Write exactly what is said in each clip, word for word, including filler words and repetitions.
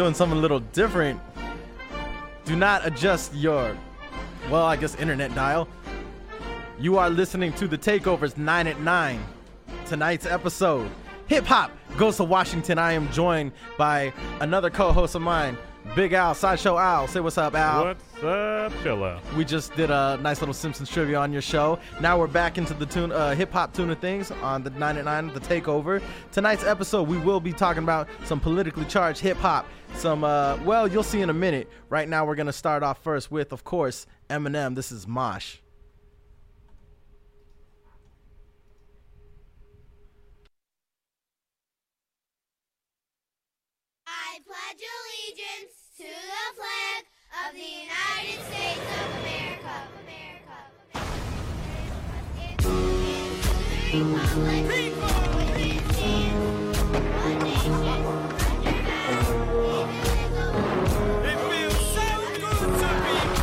doing something a little different. Do not adjust your, well, I guess internet dial. You are listening to The Takeover's nine at nine. Tonight's episode, Hip Hop Goes to Washington. I am joined by another co-host of mine, Big Al, Sideshow Al. Say what's up, Al. What's up, Chilla? We just did a nice little Simpsons trivia on your show. Now we're back into the tune, uh, hip-hop tune of things on the nine at nine, The Takeover. Tonight's episode, we will be talking about some politically charged hip-hop. Some, uh, well, you'll see in a minute. Right now, we're going to start off first with, of course, Eminem. This is Mosh. I pledge allegiance to the flag of the United States of America. America. And to the republic which stands one nation under God, indivisible. It feels so good to be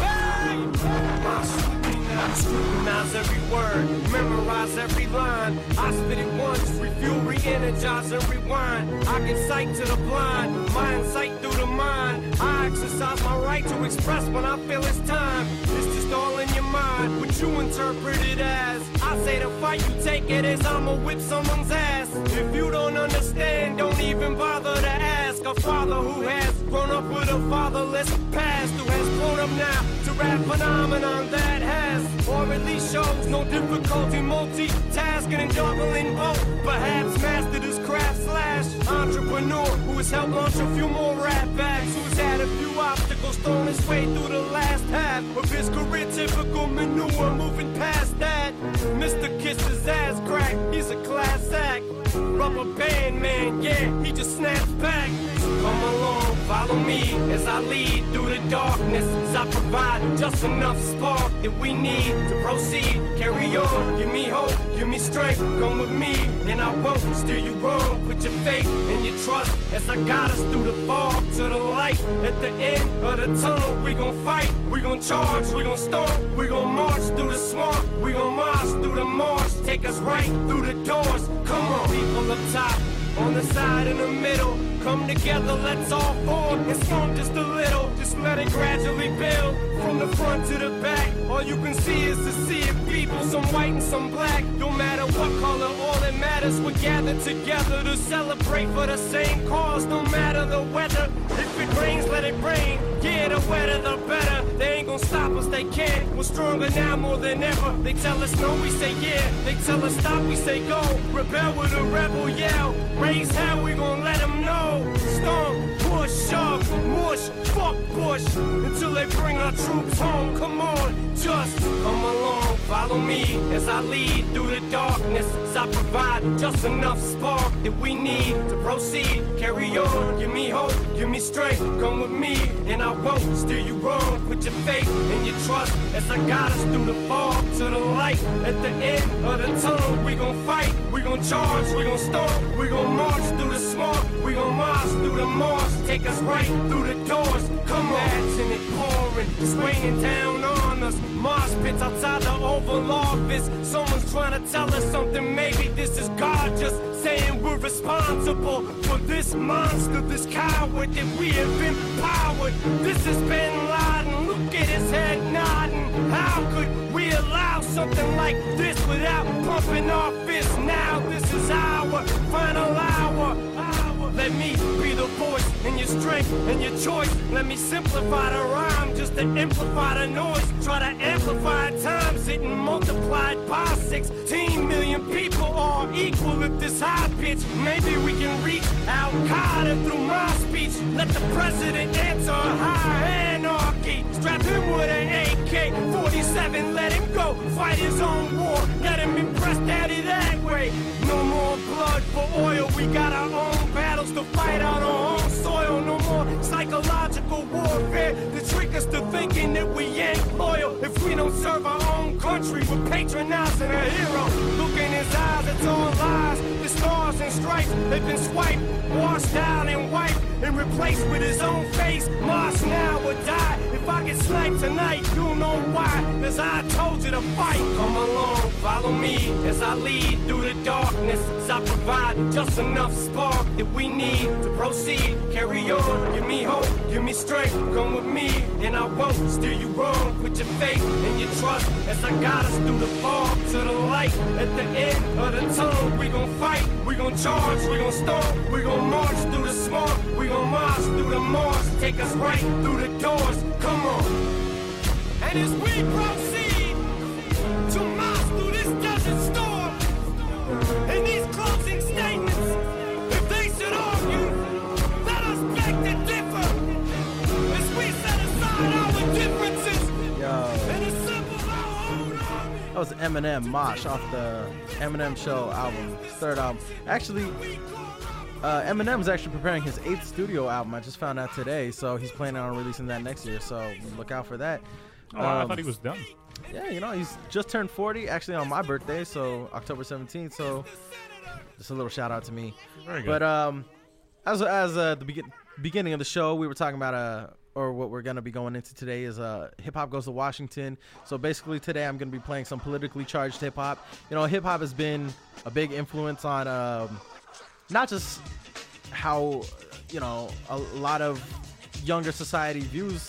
back. Scrutinize every word, memorize every line. I spit it once, refuel, re-energize, and rewind. I can sight to the blind, mind sight through the mind. I exercise my right to express when I feel it's time. It's just all in your mind, what you interpret it as. I say the fight, you take it as I'ma whip someone's ass. If you don't understand, don't even bother to ask. A father who has grown up with a fatherless past, who has grown up now to rap phenomenon that has, or at least shows no difficulty multitasking and juggling both. Perhaps mastered his craft slash entrepreneur who has helped launch a few more rap acts, who's had a few obstacles thrown his way through the last half of his career. Typical manure, moving past that. Mister Kisses ass crack, he's a class act. Rubber band man, yeah, he just snaps back. So come along, follow me as I lead through the darkness, as I provide just enough spark that we need to proceed. Carry on, give me hope, give me strength, come with me, and I won't steer you wrong. Put your faith and your trust as I guide us through the fog to the light. At the end of the tunnel, we gon' fight, we gon' charge, we gon' storm, we gon' march through the swamp, we gon' march through the marsh, take us right through the doors. Come on, people up top, on the side, in the middle, come together, let's all form and storm just a little. Just let it gradually build from the front to the back. All you can see is the sea of people, some white and some black. Don't matter what color, all that matters, we're gathered together to celebrate for the same cause. No matter the weather, if it rains, let it rain. Yeah, the wetter, the better. They ain't gonna stop us, they can't. We're stronger now more than ever. They tell us no, we say yeah. They tell us stop, we say go. Rebel with a rebel yell. Raise hell, we gon' let them know. Storm, push, shove, mush, fuck Bush, until they bring our troops home. Come on, just come along, follow me as I lead through the darkness, as I provide just enough spark that we need to proceed. Carry on, give me hope, give me strength, come with me, and I won't steer you wrong. Put your faith and your trust as I guide us through the fog to the light. At the end of the tunnel, we gon' fight, we gon' charge, we gon' storm, we gon' march through the swamp, we gon' march through the marsh, take us right through the doors. Come on, imagine it pouring, it's raining down on us. Mosh pits outside the Oval Office. Someone's trying to tell us something. Maybe this is God just saying we're responsible for this monster, this coward that we have empowered. This is Bin Laden, look at his head nodding. How could we allow something like this without pumping our fists? Now this is our final hour. Let me be the voice and your strength and your choice. Let me simplify the rhyme just to amplify the noise. Try to amplify times it and multiplied by sixteen million people are equal at this high pitch. Maybe we can reach Al-Qaeda through my speech. Let the president answer high anarchy. Strap him with an A K forty-seven, let him go fight his own war. Let him impress daddy that way. No more blood for oil, we got our own battles to fight on our own soil. No more psychological warfare to trick us to thinking that we ain't loyal. If we don't serve our own country, we're patronizing a hero. Look in his eyes, it's all lies. The stars and stripes, they've been swiped, washed out and wiped, and replaced with his own face. Mosh now or die. If I get snipe tonight, you know why, cause I told you to fight. Come along, follow me as I lead through the darkness, as I provide just enough spark that we need to proceed. Carry on, give me hope, give me strength, come with me, and I won't steer you wrong. Put your faith and your trust as I guide us through the fog to the light. At the end of the tunnel, we gon' fight, we gon' charge, we gon' storm, we gon' march through the smog, we gon' march through the marsh, take us right through the doors. Come on. And as we proceed to march through this desert storm, in these closing statements, if they should argue, let us beg to differ, as we set aside our differences. Yo. And assemble our own army. That was Eminem, Mosh, off the Eminem Show album, his third album. Actually, uh, Eminem's actually preparing his eighth studio album. I just found out today, so he's planning on releasing that next year. So look out for that. Oh, I Um, thought he was done. Yeah, you know, he's just turned forty, actually on my birthday, so October seventeenth. So just a little shout out to me. Very good. But um, as as uh, the begin- beginning of the show, we were talking about uh, or what we're gonna be going into today is uh, hip hop goes to Washington. So basically, today I'm gonna be playing some politically charged hip hop. You know, hip hop has been a big influence on um, not just how you know a lot of younger society views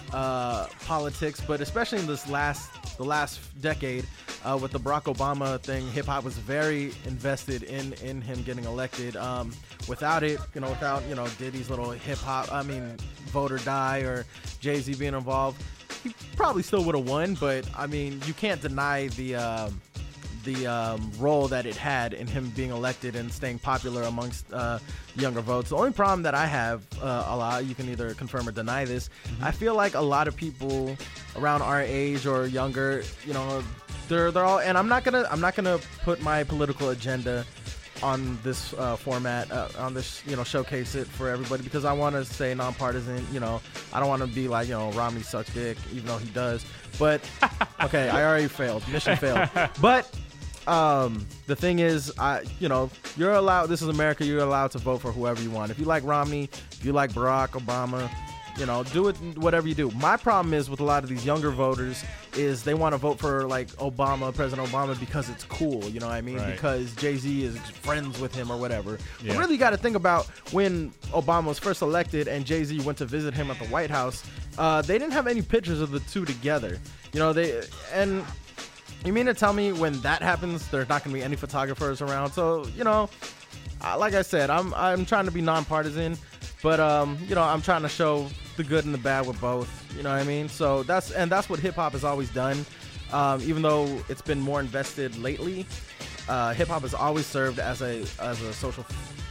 uh, politics, but especially in this last the last decade uh, with the Barack Obama thing, hip hop was very invested in in him getting elected. Um, without it, you know, without you know Diddy's little hip hop, I mean, Vote or Die or Jay-Z being involved, he probably still would have won. But I mean, you can't deny the um, the um, role that it had in him being elected and staying popular amongst uh, younger votes. The only problem that I have uh, a lot, you can either confirm or deny this, mm-hmm. I feel like a lot of people around our age or younger, you know, they're they're all, and I'm not gonna I'm not gonna put my political agenda on this uh, format, uh, on this, you know, showcase it for everybody, because I want to stay nonpartisan. You know, I don't want to be like, you know, Romney sucks dick, even though he does. But okay, I already failed. Mission failed. But um, the thing is, I, you know, you're allowed. This is America. You're allowed to vote for whoever you want. If you like Romney, if you like Barack Obama, you know, do it, whatever you do. My problem is with a lot of these younger voters is they want to vote for like Obama, President Obama, because it's cool. You know what I mean? Right. Because Jay-Z is friends with him or whatever. Yeah. But really got to think about when Obama was first elected and Jay-Z went to visit him at the White House. Uh, they didn't have any pictures of the two together. You know, they, and you mean to tell me when that happens, there's not going to be any photographers around? So, you know, uh, like I said, I'm I'm trying to be nonpartisan, but um, you know, I'm trying to show the good and the bad with both. You know what I mean? So that's and that's what hip hop has always done. Um, even though it's been more invested lately, uh, hip hop has always served as a as a social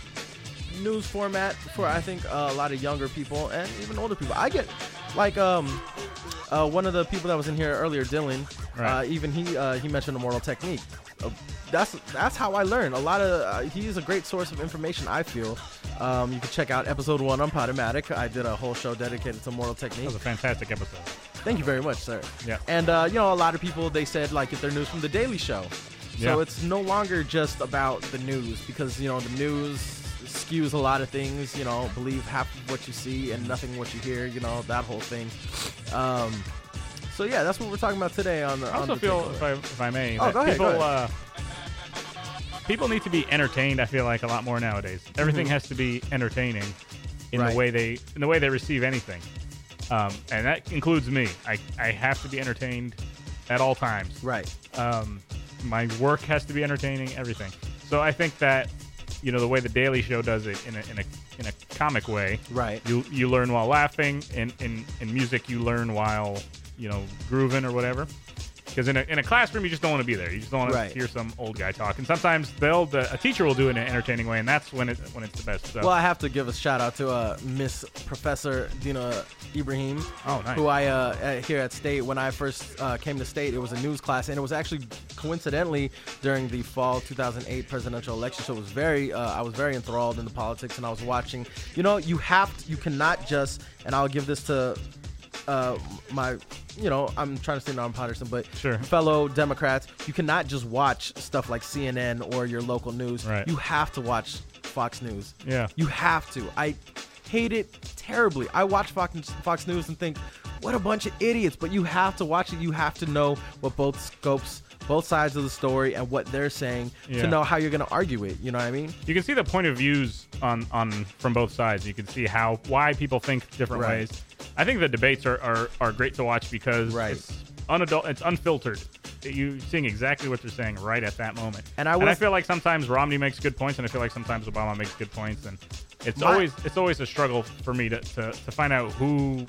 news format for I think uh, a lot of younger people and even older people. I get like um. Uh, one of the people that was in here earlier, Dylan, Right. uh, even he uh, he mentioned Immortal Technique. Uh, that's that's how I learned. A lot of uh, he is a great source of information, I feel. Um, you can check out episode one on Podomatic. I did a whole show dedicated to Immortal That Technique. was a fantastic episode. Thank you very much, sir. Yeah. And uh, you know, a lot of people, they said like get their news from the Daily Show. So Yeah. it's no longer just about the news, because you know the news skews a lot of things. You know, believe half of what you see and nothing what you hear. You know, that whole thing. Um, So yeah, that's what we're talking about today on the. I also on the feel, Takeover. if I, if I may, Oh, that go ahead, people go ahead. Uh, people need to be entertained. I feel like a lot more nowadays. Everything has to be entertaining in Right. the way they in the way they receive anything, um, and that includes me. I I have to be entertained at all times. Right. Um, my work has to be entertaining. Everything. So I think that you know the way the Daily Show does it in a in a in a comic way. Right. You you learn while laughing. In in in music, you learn while you know, grooving or whatever. Because in a, in a classroom, you just don't want to be there. You just don't want Right. to hear some old guy talk. And sometimes they'll the, a teacher will do it in an entertaining way, and that's when it when it's the best. So. Well, I have to give a shout out to uh, Miss Professor Dina Ibrahim, Oh, nice. who I uh, at, here at State. When I first uh, came to State, it was a news class, and it was actually coincidentally during the fall two thousand eight presidential election. So it was very, uh, I was very enthralled in the politics, and I was watching. You know, you have, to, you cannot just, and I'll give this to uh, my, you know, I'm trying to stay nonpartisan, but Sure. fellow Democrats, you cannot just watch stuff like C N N or your local news. Right. You have to watch Fox News. Yeah. You have to. I hate it terribly. I watch Fox, Fox News and think, what a bunch of idiots. But you have to watch it. You have to know what both scopes, both sides of the story and what they're saying Yeah. to know how you're going to argue it. You know what I mean? You can see the point of views on, on from both sides. You can see how why people think different Right. ways. I think the debates are, are, are great to watch because Right. it's unadult, it's unfiltered. You're seeing exactly what they're saying right at that moment. And I and I was- feel like sometimes Romney makes good points, and I feel like sometimes Obama makes good points, and it's My- always it's always a struggle for me to, to, to find out who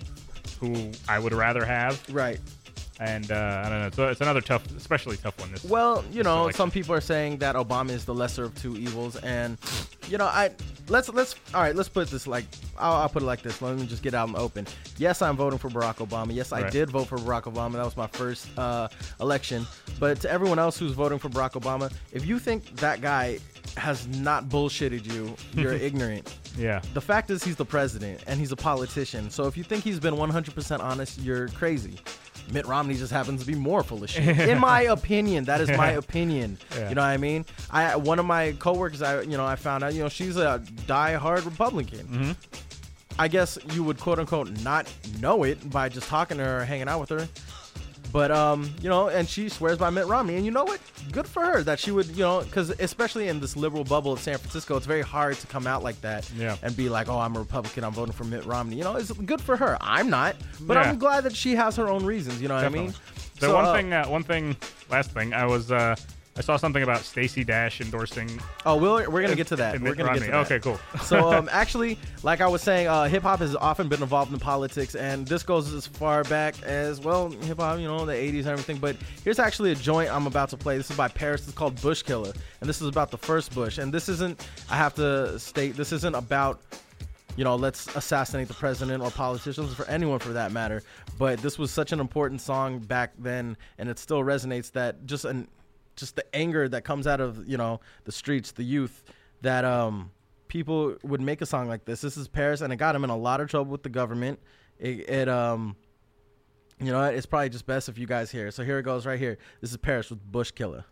who I would rather have. Right. And uh, I don't know. So it's another tough, especially tough one. This Well, you this know, election. some people are saying that Obama is the lesser of two evils, and you know, I let's let's all right, let's put this like I'll, I'll put it like this. Let me just get out in the open. Yes, I'm voting for Barack Obama. Yes, I Right. did vote for Barack Obama. That was my first uh, election. But to everyone else who's voting for Barack Obama, if you think that guy has not bullshitted you, you're ignorant. Yeah. The fact is, he's the president and he's a politician. So if you think he's been one hundred percent honest, you're crazy. Mitt Romney just happens to be more full of shit. In my opinion, that is my opinion. Yeah. You know what I mean? I one of my coworkers, I you know, I found out, you know, she's a diehard Republican. Mm-hmm. I guess you would quote unquote not know it by just talking to her or hanging out with her. But, um, you know, and she swears by Mitt Romney. And you know what? Good for her that she would, you know, because especially in this liberal bubble of San Francisco, it's very hard to come out like that Yeah. and be like, oh, I'm a Republican, I'm voting for Mitt Romney. You know, it's good for her. I'm not. But Yeah. I'm glad that she has her own reasons. You know what I mean? Definitely. So, one thing, uh, one thing, last thing, I was, uh, I saw something about Stacey Dash endorsing. Oh, we'll, we're going to get to that. Mitt We're going to get to Romney. that. Okay, cool. So, um, actually, like I was saying, uh, hip hop has often been involved in politics, and this goes as far back as, well, hip hop, you know, the eighties and everything. But here's actually a joint I'm about to play. This is by Paris. It's called Bush Killer, and this is about the first Bush. And this isn't, I have to state, this isn't about, you know, let's assassinate the president or politicians, for anyone for that matter. But this was such an important song back then, and it still resonates, that just an just the anger that comes out of, you know, the streets, the youth, that um people would make a song like this. This is Paris, and it got him in a lot of trouble with the government. It, it um you know, it's probably just best if you guys hear it. So here it goes right here. This is Paris with Bush Killer.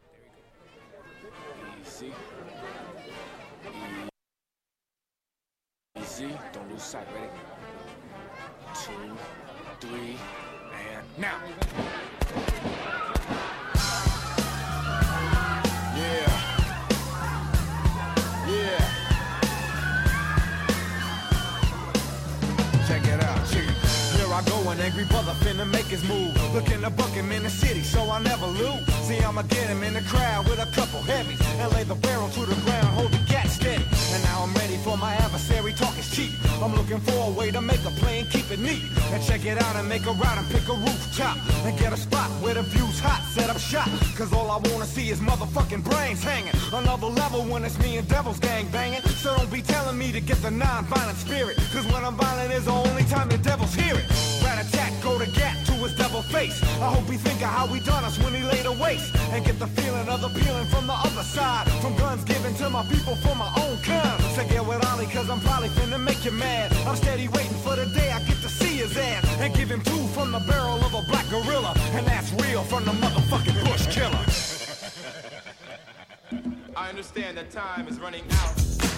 Easy. Easy. Don't lose sight. Ready? Two, three, and now. Yeah. Yeah. Check it out, check it. Here I go, an angry brother finna make his move. Looking to buck him in the city, so I never lose. See, I'ma get him in the crowd with a couple heavies and lay the barrel to the ground, hold the gat steady. And now I'm ready for my adversary, talk is cheap. I'm looking for a way to make a play and keep it neat. And check it out and make a route and pick a rooftop. And get a spot where the view's hot, set up shop. Cause all I wanna see is motherfucking brains hanging. Another level when it's me and Devil's gang banging. So don't be telling me to get the non-violent spirit. Cause when I'm violent is the only time the devils hear it. Rat-a-tat, go to gat to his devil face. I hope he think of how he done us when he laid a waste. And get the feeling of the peeling from the other side. From guns given to my people for my own kind. So get with Ollie cause I'm probably finna make you mad. I'm steady waiting for the day I get to see his ass. And give him two from the barrel of a black gorilla. And that's real from the motherfucking Bush Killer. I understand that time is running out.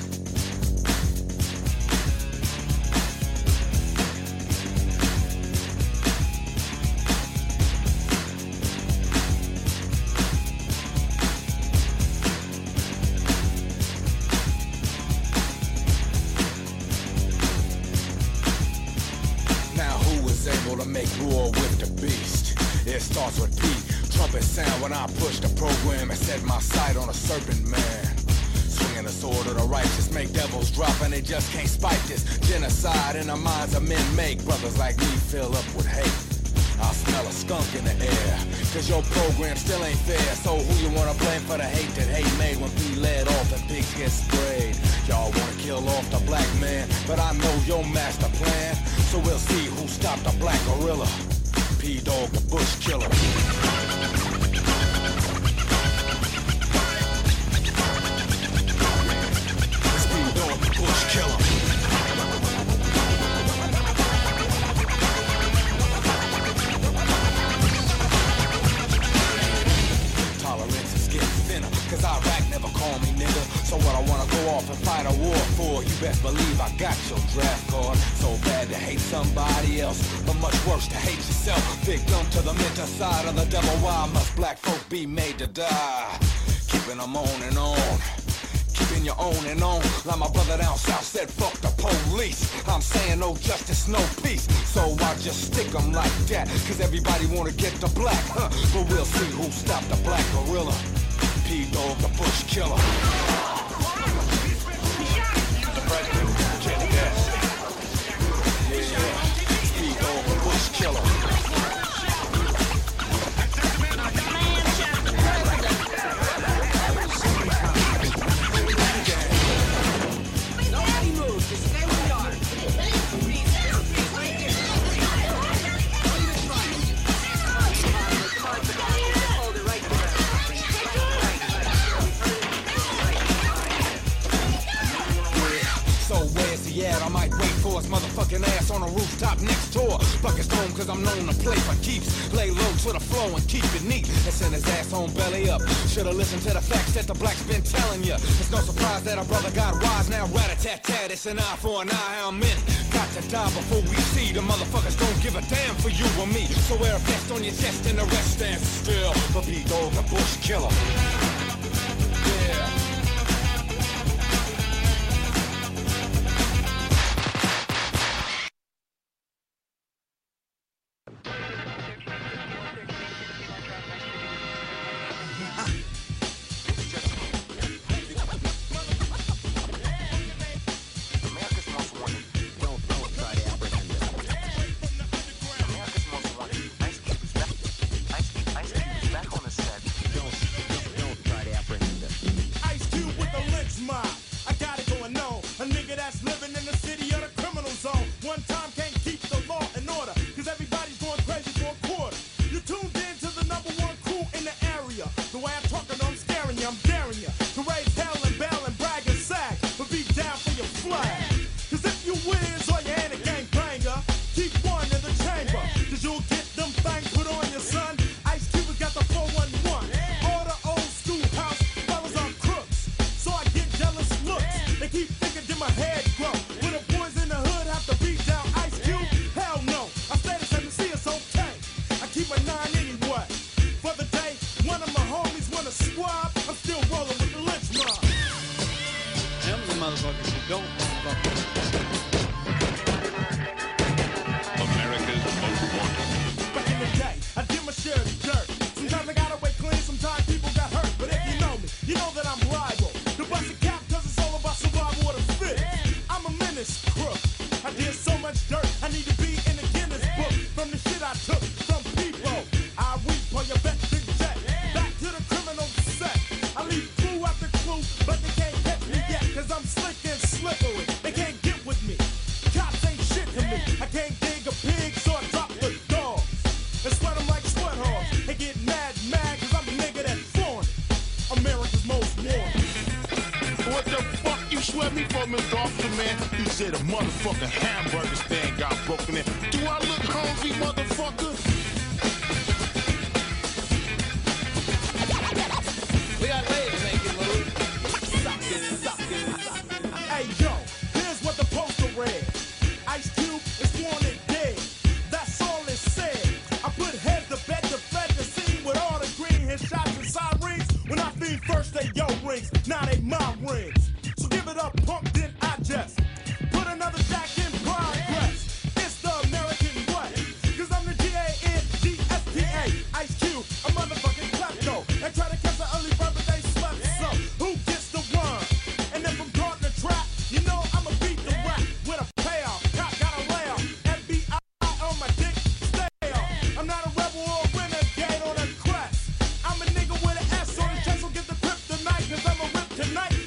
Now who is able to make war with the beast? It starts with P. Trumpet sound when I push the program and set my sight on a serpent man. Swinging the sword of the righteous, make devils drop and they just can't spike this. Genocide in the minds of men make brothers like me fill up with hate. I smell a skunk in the air, cause your program still ain't fair. So who you wanna blame for the hate that hate made when P led off and pigs get sprayed? Y'all wanna kill off the black man, but I know your master plan. So we'll see who stopped the black gorilla. P-Dog the Bush Killer. It's P-Dog the Bush Killer. Tolerance is getting thinner, cause Iraq never called me nigga. So what I wanna go off off and fight a war for. You best believe I got your draft card. So bad to hate somebody else, but much worse to hate yourself. Victim to the mental side of the devil. Why must black folk be made to die? Keeping them on and on, keeping your own and on. Like my brother down south said, fuck the police. I'm saying no justice, no peace. So I just stick them like that, cause everybody wanna get the black, huh? But we'll see who stopped the black gorilla. P-Dog, the bush killer. The president, Jenny Dash. Yeah, P-Dog, the bush killer. I might wait for his motherfucking ass on a rooftop next door. Buckets home cause I'm known to play for keeps. Lay low to the flow and keep it neat. And send his ass home belly up. Should've listened to the facts that the black's been telling ya. It's no surprise that our brother got wise. Now rat-a-tat-tat, it's an eye for an eye. How many got to die before we see? The motherfuckers don't give a damn for you or me. So wear a vest on your chest and the rest stand still. For P-Dog, the bush killer. Yeah. Motherfucking hamburger stand got broken in. Do I look hungry, motherfucker? We got ladies making moves. Suck it, suck it, suck it. Hey yo, here's what the poster read. Ice Cube is wanted dead. That's all it said. I put head to bed to fed the scene with all the green headshots and sirens. When I feed first they yo rings, now they my rings. So give it up, punk, then I just put another jack in progress. It's the American way. Cause I'm the G A N G S T A. Ice Cube, a motherfucking klepto. And try to catch the early bird, but they slept. So who gets the one? And if I'm caught in the trap, you know I'ma beat the rap with a payoff. Cop got a layoff. F B I on my dick, stay off. I'm not a rebel or a renegade on a crest. I'm a nigga with an S on the chest, so get the kryptonite. Cause I'm a rip tonight.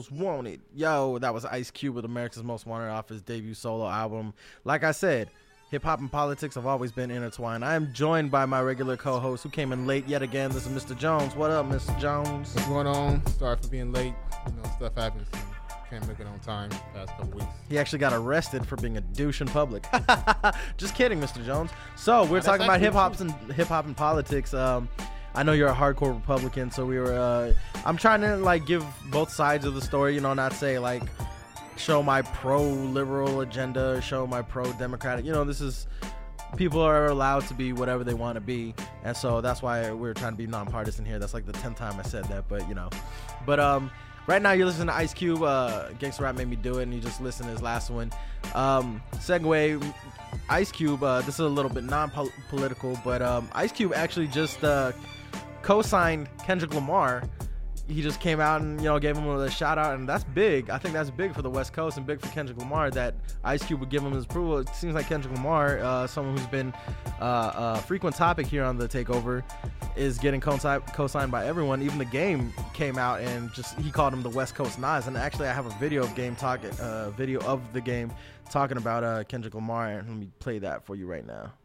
Most Wanted. Yo, that was Ice Cube with America's Most Wanted off his debut solo album. Like I said, hip-hop and politics have always been intertwined. I am joined by my regular co-host who came in late yet again. This is Mister Jones. What up, Mister Jones? What's going on? Sorry for being late. You know, stuff happens. Can't make it on time the past couple weeks. He actually got arrested for being a douche in public. Just kidding, Mister Jones. So we're That's talking about actually hip-hop and hip-hop and politics. Um, I know you're a hardcore Republican, so we were. Uh, I'm trying to like give both sides of the story. You know, not say like show my pro-liberal agenda, show my pro-democratic. You know, this is people are allowed to be whatever they want to be, and so that's why we're trying to be nonpartisan here. That's like the tenth time I said that, but you know, but um. Right now, you're listening to Ice Cube. Uh, Gangsta Rap Made Me Do It, and you just listened to his last one. Um, segue, Ice Cube. Uh, this is a little bit non-political, but um, Ice Cube actually just uh, co-signed Kendrick Lamar. He just came out and you know gave him a shout out, and that's big. I think that's big for the West Coast and big for Kendrick Lamar that Ice Cube would give him his approval. It seems like Kendrick Lamar, uh, someone who's been uh, a frequent topic here on the Takeover, is getting co-signed by everyone. Even the Game came out and just he called him the West Coast Nas. And actually, I have a video of Game talking, uh, video of the Game talking about uh, Kendrick Lamar. And let me play that for you right now.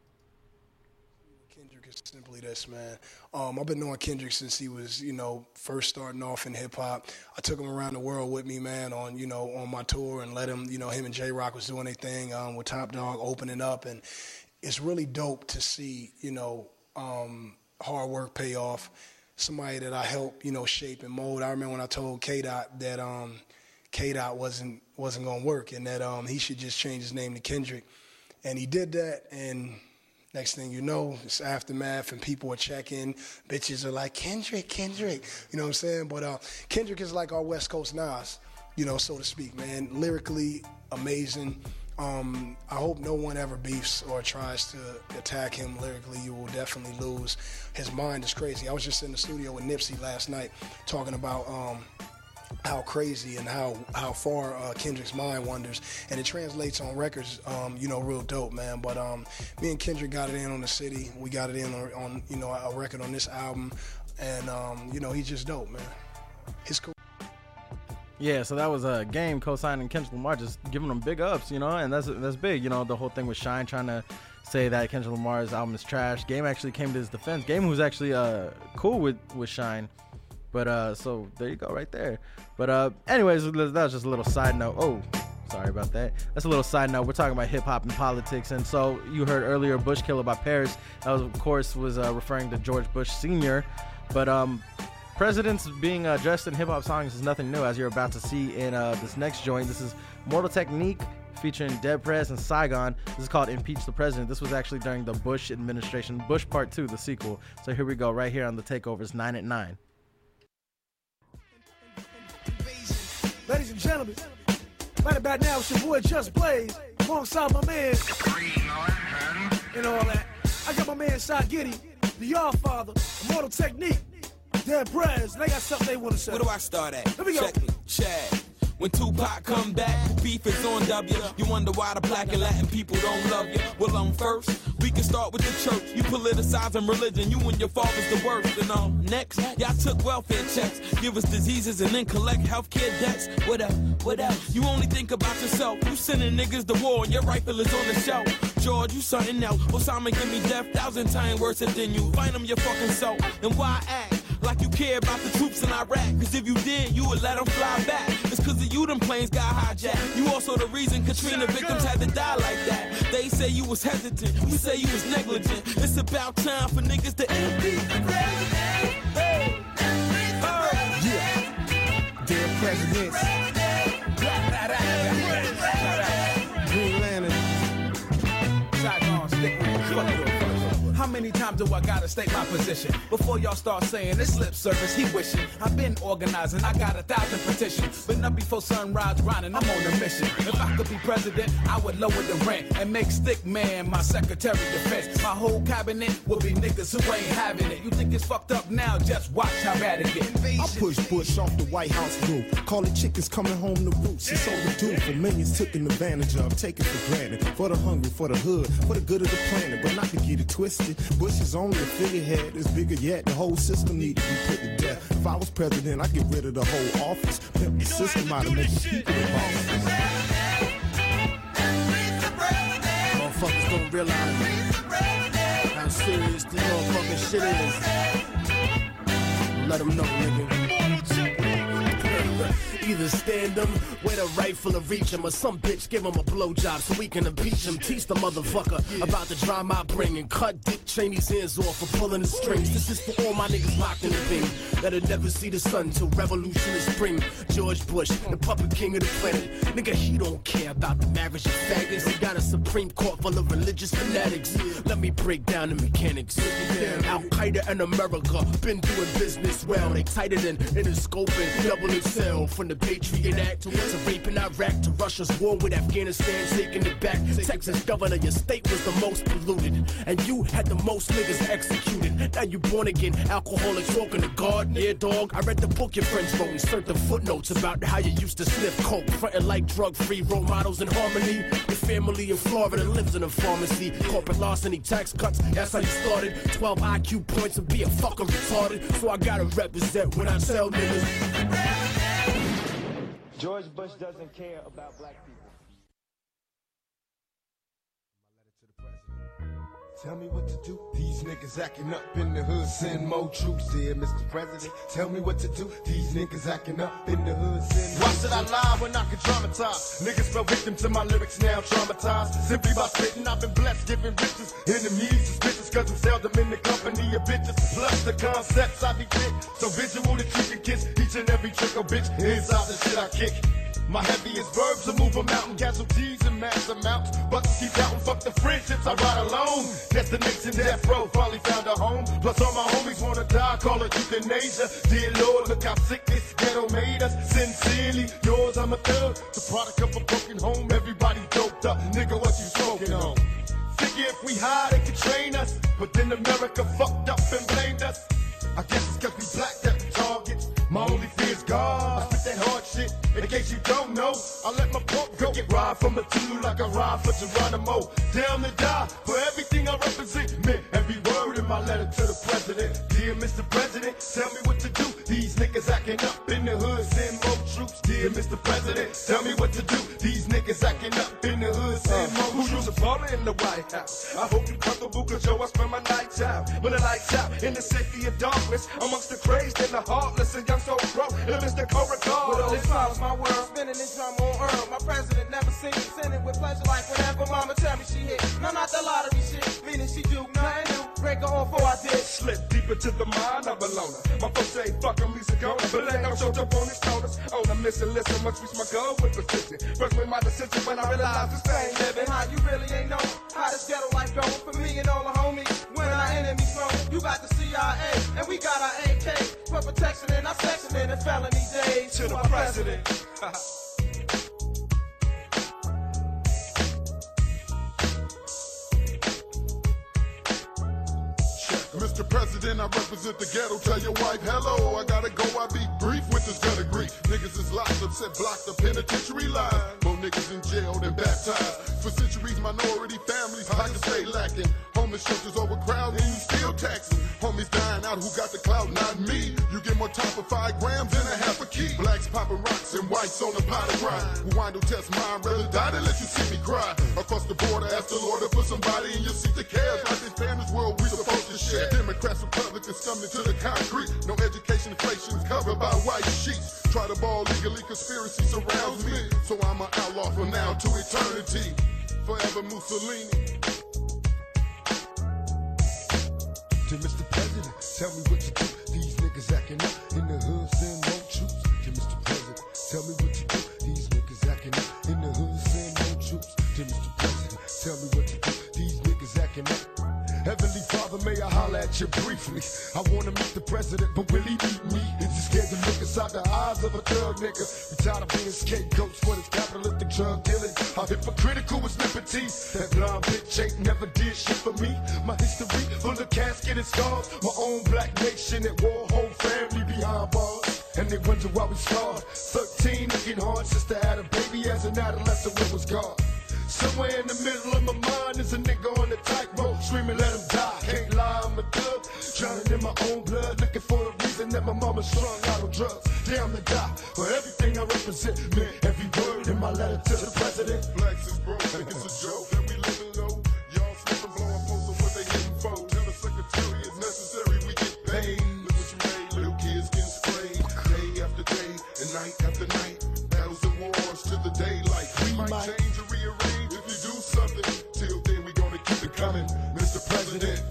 Kendrick is simply this, man. Um, I've been knowing Kendrick since he was, you know, first starting off in hip hop. I took him around the world with me, man, on, you know, on my tour and let him, you know, him and J Rock was doing their thing um, with Top Dog opening up. And it's really dope to see, you know, um, hard work pay off. Somebody that I helped, you know, shape and mold. I remember when I told K-Dot that um, K-Dot wasn't, wasn't going to work and that um, he should just change his name to Kendrick. And he did that, and next thing you know, it's aftermath, and people are checking. Bitches are like, Kendrick, Kendrick. You know what I'm saying? But uh, Kendrick is like our West Coast Nas, you know, so to speak, man. Lyrically amazing. Um, I hope no one ever beefs or tries to attack him lyrically. You will definitely lose. His mind is crazy. I was just in the studio with Nipsey last night talking about um, how crazy and how how far uh, Kendrick's mind wanders, and it translates on records, um, you know, real dope, man. But um, me and Kendrick got it in on the city. We got it in on, on you know, a record on this album, and um, you know, he's just dope, man. His cool. Yeah, so that was a Game co-signing Kendrick Lamar, just giving them big ups, you know, and that's that's big. You know, the whole thing with Shine trying to say that Kendrick Lamar's album is trash. Game actually came to his defense. Game was actually uh cool with with Shine. But, uh, so there you go right there. But, uh, anyways, that was just a little side note. Oh, sorry about that. That's a little side note. We're talking about hip-hop and politics. And so you heard earlier Bush Killer by Paris. That, was, of course, was uh, referring to George Bush Senior But um, presidents being uh, dressed in hip-hop songs is nothing new, as you're about to see in uh, this next joint. This is Mortal Technique featuring Dead Prez and Saigon. This is called Impeach the President. This was actually during the Bush administration. Bush Part two, the sequel. So here we go, right here on the Takeovers, nine at nine. Ladies and gentlemen, right about now, it's your boy Just Blaze, alongside my man, and all that. I got my man Shy Giddy, the Yard Father, Immortal Technique, Dead Prez. They got something they want to say. Where do I start at? Let me go. Check me, Chad. When Tupac come back, beef is on W. You wonder why the black and Latin people don't love you. Well, I'm first. We can start with the church. You politicizing religion. You and your father's the worst. And um, next, y'all took welfare checks. Give us diseases and then collect healthcare debts. What up? What up? You only think about yourself. You sending niggas to war and your rifle is on the shelf. George, you something else. Osama give me death. Thousand times worse than you. Find them your fucking self. And why act like you care about the troops in Iraq? Cause if you did, you would let them fly back. It's cause of you them planes got hijacked. You also the reason Katrina victims had to die like that. They say you was hesitant, we say you was negligent. It's about time for niggas to impeach the president. Yeah, dear presidents. Green Lantern. Saigon, stick man, fuck you. How many times do I gotta state my position before y'all start saying this lip service he wishing? I've been organizing, I got a thousand petitions, but not before sunrise grinding, I'm on a mission. If I could be president, I would lower the rent and make Stick Man my secretary of defense. My whole cabinet would be niggas who ain't having it. You think it's fucked up now? Just watch how bad it gets. I push Bush off the White House roof. Call it chickens coming home to roots. It's overdue for millions taken advantage of, taken for granted. For the hungry, for the hood, for the good of the planet, but not to get it twisted. Bush is only a figurehead, it's bigger yet. The whole system need to be put to death. If I was president, I'd get rid of the whole office. Pimp the system out of making people the boss. Motherfuckers don't realize how serious this motherfucking shit is. Let them know, nigga. Either stand them with a rifle or reach him, or some bitch give him a blowjob so we can impeach him. Teach the motherfucker about the drama I bring and cut Dick Cheney's hands off for pulling the strings. This is for all my niggas locked in the ring that'll never see the sun till revolution is spring. George Bush, the puppet king of the planet. Nigga, he don't care about the marriage of faggots. He got a Supreme Court full of religious fanatics. Let me break down the mechanics. Al Qaeda and America been doing business well. They tighter than Interscope and Double X L. From the Patriot Act to rape in Iraq to Russia's war with Afghanistan taking it back. Texas governor, your state was the most polluted, and you had the most niggas executed. Now you born again, alcoholics walking the garden. Yeah, dog, I read the book your friends wrote and certain footnotes about how you used to sniff coke, frontin' like drug-free role models in harmony. Your family in Florida lives in a pharmacy. Corporate larceny, tax cuts, that's how you started. twelve I Q points and being fucking retarded. So I gotta represent when I tell niggas. George Bush doesn't care about black people. Tell me what to do. These niggas acting up in the hood. Send more troops here, Mister President. Tell me what to do. These niggas acting up in the hood. Send Why should I lie when I can dramatize? Niggas fell victim to my lyrics, now traumatized. Simply by spitting, I've been blessed, giving riches. Enemies suspicious, cause I'm seldom in the company of bitches. Plus the concepts I be kick. So visual that you can kiss each and every trick of bitch. Inside the shit I kick. My heaviest verbs will move a mountain, casualties in mass amounts. Bucks keep counting, fuck the friendships, I ride alone. Destination death row, finally found a home. Plus all my homies wanna die, call it euthanasia. Dear Lord, look how sick this ghetto made us. Sincerely, yours, I'm a thug. The product of a broken home, everybody doped up. Nigga, what you smoking on? Figure if we high, they could train us. But then America fucked up and blamed us. I guess it's cause we black that we targets. My only fear is God. I spit that hard shit. In case you don't know, I let my pump go. Get ride from a two like I ride for Geronimo. Down to die for everything I represent. Man, every word in my letter to the president. Dear Mister President, tell me what to do. These niggas acting up in the hood. Send more troops. Dear Mister President, tell me what to do. These niggas acting up in the hood. Send more troops. Who you supporting in the White House? I hope you comfortable, cause yo, I spend my nights out. When the lights out in the city of darkness, amongst the crazed and the heartless and young so broke. It is the co-regard. With all these problems, my world spinning this drum on earth. My president never seen me sinning with pleasure like whenever mama tell me she hit. No, not the lottery shit, meaning she do nothing new. Break her on before I did. Slip deep into the mind of a loner. My folks say fuck him, Lisa Gona. But ain't no show up on his shoulders. Oh, I'm missing, listen, much reach my goal with precision. First made my decision when I realized this thing living. How you really ain't know how this ghetto life going for me and all the homies. When our enemies flow, you got the C I A and we got our A K for protection in our section in the felony days. To the president. Mister President, I represent the ghetto. Tell your wife hello. I gotta go. I be brief with this gutter grief. Niggas is locked up, set blocked the penitentiary line. More niggas in jail than baptized. For centuries, minority families pockets stay lacking. Homeless shelters overcrowded, and you still taxing. Homies dying out, who got the clout? Not me. You get more time for five grams than a half a key. Blacks popping rocks and whites on the pot of grind. Who wind up test mine, rather die than let you see me cry. Across the border, ask the Lord to put somebody in your seat that cares. Like this fairness world we supposed to share. Democrats, Republicans coming to the concrete. No education, inflation is covered by white sheets. Try to ball legally, conspiracy surrounds me. So I'm an outlaw from now to eternity. Forever Mussolini. To Mister President, tell me what to do. These niggas acting up in the hood, send more troops. To Mister President, tell me what to do. These niggas acting up in the hood, send more troops. To Mister President, tell me what to do. These niggas acting up. Heavenly Father, may I holler at you briefly. I wanna meet the president, but will he meet me? Is he scared to look inside the eyes of a thug nigga? We tired of being scapegoats for this capitalistic drug dealing. How hypocritical is liberty? That blind bitch ain't never did shit for me. My history full of casket and scars. My own black nation at war, whole family behind bars. And they wonder why we scarred. Thirteen looking hard, sister had a baby as an adolescent when was gone. Somewhere in the middle of my mind is a nigga on the tightrope, screaming let him die. Can't lie, Obama strung out on drugs. Damn the die for everything I represent. Man, every word in my letter to the president. Blacks is broke, think it's a joke that we living low. Y'all slipping, blowing posts of what they hitting for. Tell the secretary it's necessary, we get paid. Look what you made, little kids getting sprayed. Day after day and night after night. Battles and wars to the daylight. We might change or rearrange if you do something. Till then we gonna keep it coming, Mister President.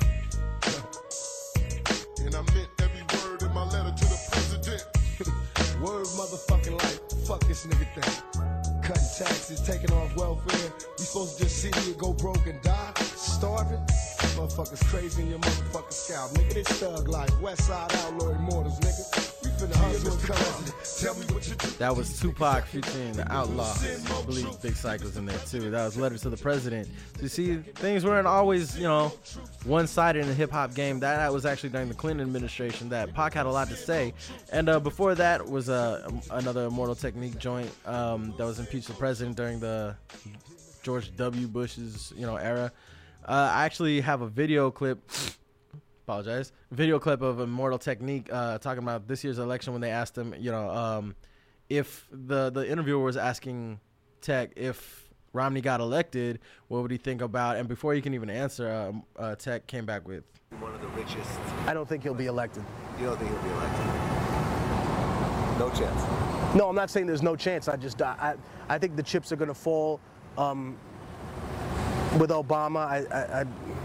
And I meant every word in my letter to the president. Word motherfucking life. Fuck this nigga thing. Cutting taxes, taking off welfare. We supposed to just sit here, go broke and die? Starving? Motherfuckers crazy in your motherfucking scalp. Nigga, this thug life. West Side Outlaw Immortals, nigga. We finna hustle and president. Tell me what you do. That was Tupac featuring the Outlaw. I believe Big Cycle's in there too. That was Letter to the President. So you see, things weren't always, you know, one-sided in the hip-hop game. That, that was actually during the Clinton administration that Pac had a lot to say. And uh, before that was uh, another Immortal Technique joint um, that was Impeach the President during the George W. Bush's, you know, era. Uh, I actually have a video clip. Apologize. Video clip of Immortal Technique uh, talking about this year's election when they asked him, you know, um, if the the interviewer was asking Tech if Romney got elected, what would he think about? And before he can even answer, uh, uh, Tech came back with one of the richest. I don't think he'll be elected. You don't think he'll be elected? No chance. No, I'm not saying there's no chance. I just I I, I think the chips are going to fall. Um, with Obama, I, I, I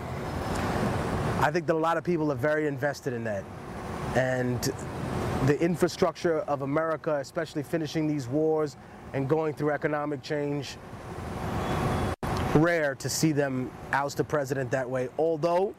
I think that a lot of people are very invested in that. And the infrastructure of America, especially finishing these wars and going through economic change, rare to see them oust a president that way. Although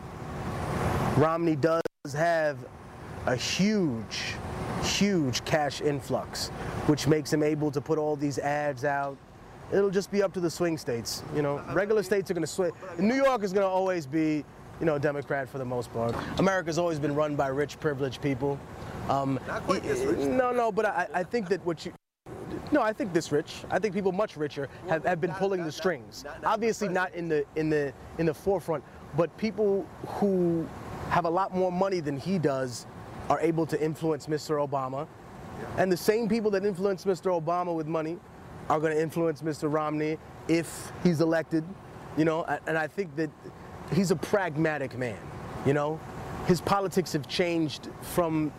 Romney does have a huge, huge cash influx, which makes him able to put all these ads out. It'll just be up to the swing states. You know, regular states are going to swing. New York is going to always be, you know, Democrat for the most part. America's always been run by rich, privileged people. Um, Not quite this rich. No, no, but I, I think that what you, no, I think this rich. I think people much richer have, have been pulling the strings. Obviously not in the in the in the forefront, but people who have a lot more money than he does are able to influence Mister Obama, and the same people that influence Mister Obama with money are going to influence Mister Romney if he's elected, you know, and I think that he's a pragmatic man, you know. His politics have changed from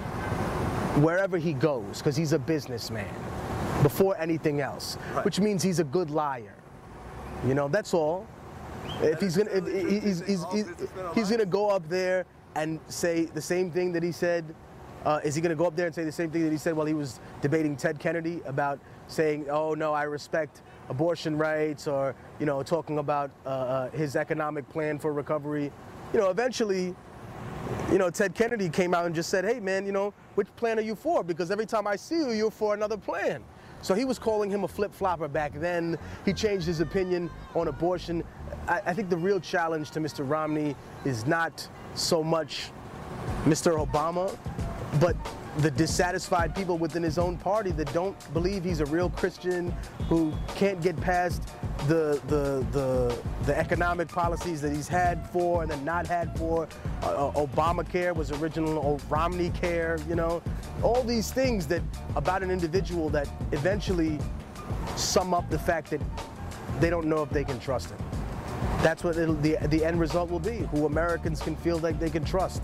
wherever he goes because he's a businessman before anything else, right. Which means he's a good liar. You know, that's all. If he's going to if he's, he's, he's, he's going to go up there and say the same thing that he said, uh, is he going to go up there and say the same thing that he said while he was debating Ted Kennedy about saying, oh, no, I respect abortion rights, or, you know, talking about uh, uh, his economic plan for recovery. You know, eventually, you know, Ted Kennedy came out and just said, hey, man, you know, which plan are you for? Because every time I see you, you're for another plan. So he was calling him a flip-flopper back then. He changed his opinion on abortion. I, I think the real challenge to Mister Romney is not so much Mister Obama, but the dissatisfied people within his own party that don't believe he's a real Christian, who can't get past the the the, the economic policies that he's had for and then not had for. Uh, Obamacare was original Romney care, you know. All these things that about an individual that eventually sum up the fact that they don't know if they can trust him. That's what it'll, the the end result will be, who Americans can feel like they can trust.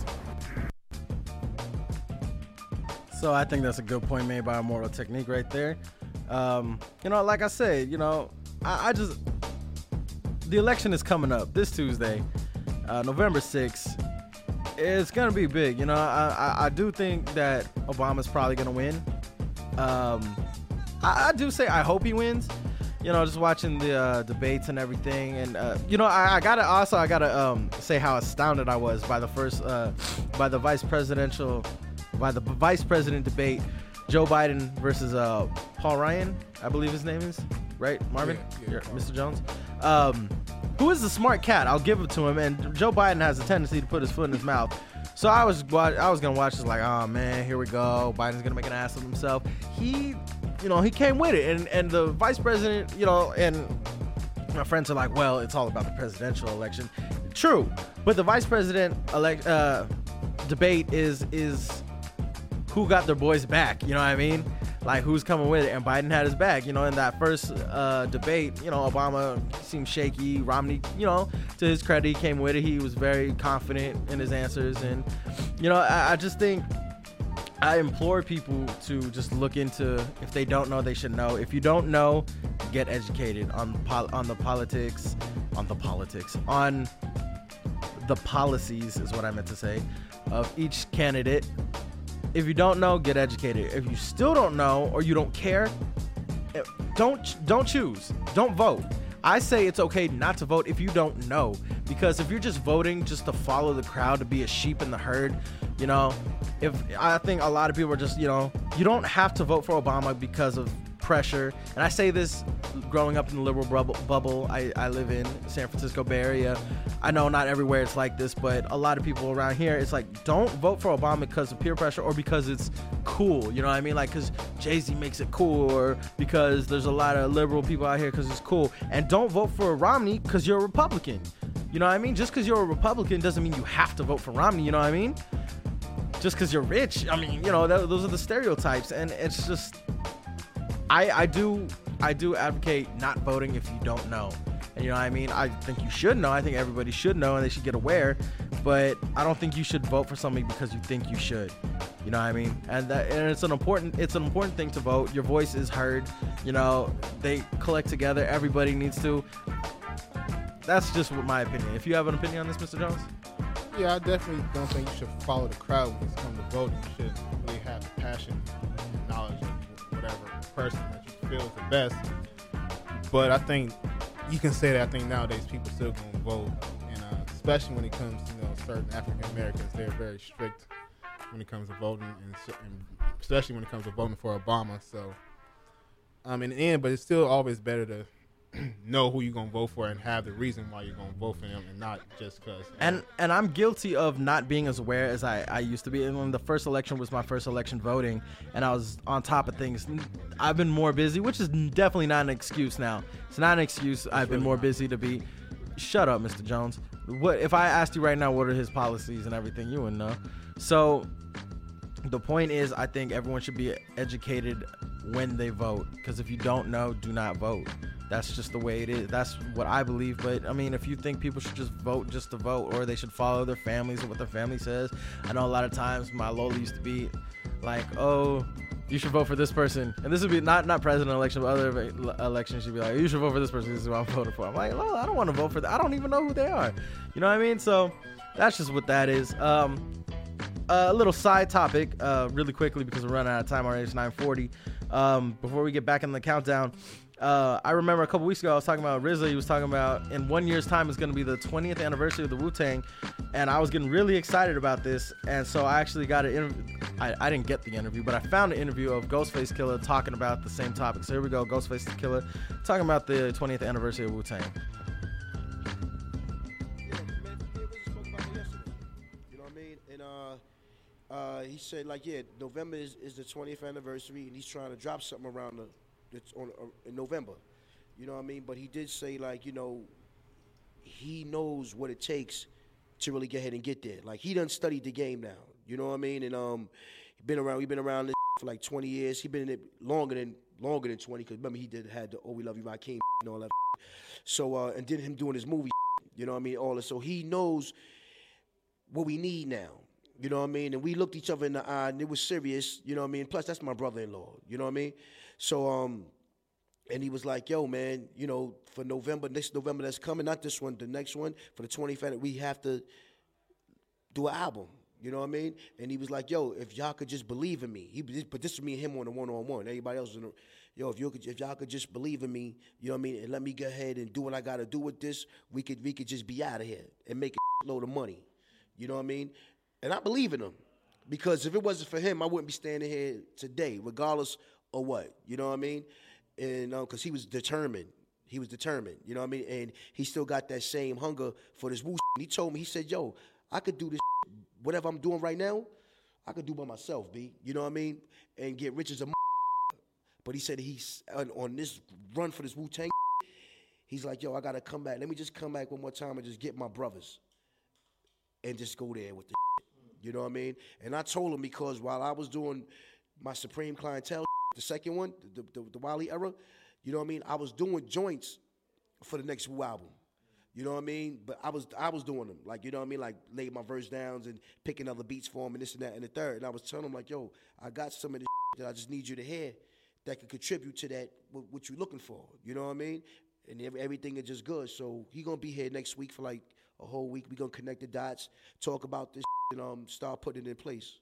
So I think that's a good point made by Immortal Technique right there. Um, you know, like I said, you know, I, I just, the election is coming up this Tuesday, uh, November sixth. It's going to be big. You know, I, I, I do think that Obama's probably going to win. Um, I, I do say I hope he wins. You know, just watching the uh, debates and everything. And, uh, you know, I, I got to also, I got to um, say how astounded I was by the first, uh, by the vice presidential by the vice president debate, Joe Biden versus uh, Paul Ryan, I believe his name is, right, Marvin? Yeah, yeah, Mister Jones. Um, who is a smart cat, I'll give it to him, and Joe Biden has a tendency to put his foot in his mouth. So I was I was going to watch this like, oh, man, here we go. Biden's going to make an ass of himself. He, you know, he came with it, and, and the vice president, you know, and my friends are like, well, it's all about the presidential election. True, but the vice president elect uh, debate is is... who got their boys back. You know what I mean? Like, who's coming with it? And Biden had his back. You know, in that first uh, debate, you know, Obama seemed shaky. Romney, you know, to his credit, he came with it. He was very confident in his answers. And, you know, I, I just think I implore people to just look into, if they don't know, they should know. If you don't know, get educated on pol- on the politics, on the politics, on the policies is what I meant to say, of each candidate. If you don't know, get educated. If you still don't know or you don't care, don't don't choose. Don't vote. I say it's okay not to vote if you don't know, because if you're just voting just to follow the crowd, to be a sheep in the herd, you know, if I think a lot of people are just, you know, you don't have to vote for Obama because of pressure. And I say this growing up in the liberal bubble, bubble I, I live in San Francisco Bay Area. I know not everywhere it's like this, but a lot of people around here, it's like, don't vote for Obama because of peer pressure or because it's cool. You know what I mean? Like, because Jay-Z makes it cool, or because there's a lot of liberal people out here because it's cool. And don't vote for Romney because you're a Republican. You know what I mean? Just because you're a Republican doesn't mean you have to vote for Romney. You know what I mean? Just because you're rich. I mean, you know, th- those are the stereotypes. And it's just, I, I do I do advocate not voting if you don't know. And you know what I mean? I think you should know. I think everybody should know and they should get aware. But I don't think you should vote for somebody because you think you should. You know what I mean? And that, and it's an important it's an important thing to vote. Your voice is heard. You know, they collect together. Everybody needs to. That's just my opinion. If you have an opinion on this, Mister Jones? Yeah, I definitely don't think you should follow the crowd when it's come to voting. You should really have the passion and knowledge of whatever person that you feel is the best. But I think you can say that I think nowadays people still going to vote, and uh, especially when it comes to, you know, certain African Americans, they're very strict when it comes to voting, and, and especially when it comes to voting for Obama. So, um, in the end, but it's still always better to know who you're going to vote for and have the reason why you're going to vote for them, and not just because. And and I'm guilty of not being as aware as I, I used to be. And when the first election was my first election voting, and I was on top of things, I've been more busy, which is definitely not an excuse now. It's not an excuse. I've been more busy to be. Shut up, Mister Jones. What if I asked you right now what are his policies and everything? You wouldn't know. So the point is, I think everyone should be educated when they vote, because if you don't know, do not vote. That's just the way it is. That's what I believe. But I mean, if you think people should just vote just to vote, or they should follow their families and what their family says, I know a lot of times my Lola used to be like, oh, you should vote for this person, and this would be not not president election, but other elections, she'd be like, you should vote for this person, this is who I'm voting for. I'm like, Lola, I don't want to vote for that. I don't even know who they are. You know what I mean? So that's just what that is. Um, a little side topic, uh, really quickly, because we're running out of time already. It's nine forty. Um, before we get back in the countdown, uh, I remember a couple weeks ago I was talking about R Z A. He was talking about in one year's time it's going to be the twentieth anniversary of the Wu-Tang, and I was getting really excited about this. And so I actually got an interview. I, I didn't get the interview, but I found an interview of Ghostface Killah talking about the same topic. So here we go, Ghostface Killah talking about the twentieth anniversary of Wu-Tang. Uh, he said, like, yeah, November is, is the twentieth anniversary, and he's trying to drop something around the, it's on uh, in November. You know what I mean? But he did say, like, you know, he knows what it takes to really get ahead and get there. Like, he done studied the game now. You know what I mean? And um, he been around. We've been around this for like twenty years. He been in it longer than longer than twenty. Cause remember he did had the Oh We Love You Rakim and all that. So uh, and did him doing his movie. You know what I mean? All this. So he knows what we need now. You know what I mean? And we looked each other in the eye, and it was serious. You know what I mean? Plus, that's my brother-in-law. You know what I mean? So, um, and he was like, yo, man, you know, for November, next November that's coming, not this one, the next one, for the twenty-fifth, we have to do an album. You know what I mean? And he was like, yo, if y'all could just believe in me. He, but this was me and him on a one-on-one. Everybody else was in a, yo, if, you could, if y'all could just believe in me, you know what I mean, and let me go ahead and do what I got to do with this, we could we could just be out of here and make a load of money. You know what I mean? And I believe in him, because if it wasn't for him, I wouldn't be standing here today, regardless of what. You know what I mean? And because uh, he was determined. He was determined. You know what I mean? And he still got that same hunger for this woo. He told me, he said, yo, I could do this, whatever I'm doing right now, I could do by myself, B. You know what I mean? And get rich as a. But he said he's on, on this run for this Wu-Tang. He's like, yo, I got to come back. Let me just come back one more time and just get my brothers and just go there with the. You know what I mean? And I told him because while I was doing my Supreme Clientele, the second one, the, the, the Wally era, you know what I mean? I was doing joints for the next Wu album. You know what I mean? But I was I was doing them. Like, you know what I mean? Like, lay my verse downs and picking other beats for him and this and that and the third. And I was telling him, like, yo, I got some of this that I just need you to hear that could contribute to that, what, what you're looking for. You know what I mean? And every, everything is just good. So he going to be here next week for, like, a whole week. We going to connect the dots, talk about this and um, start putting it in place.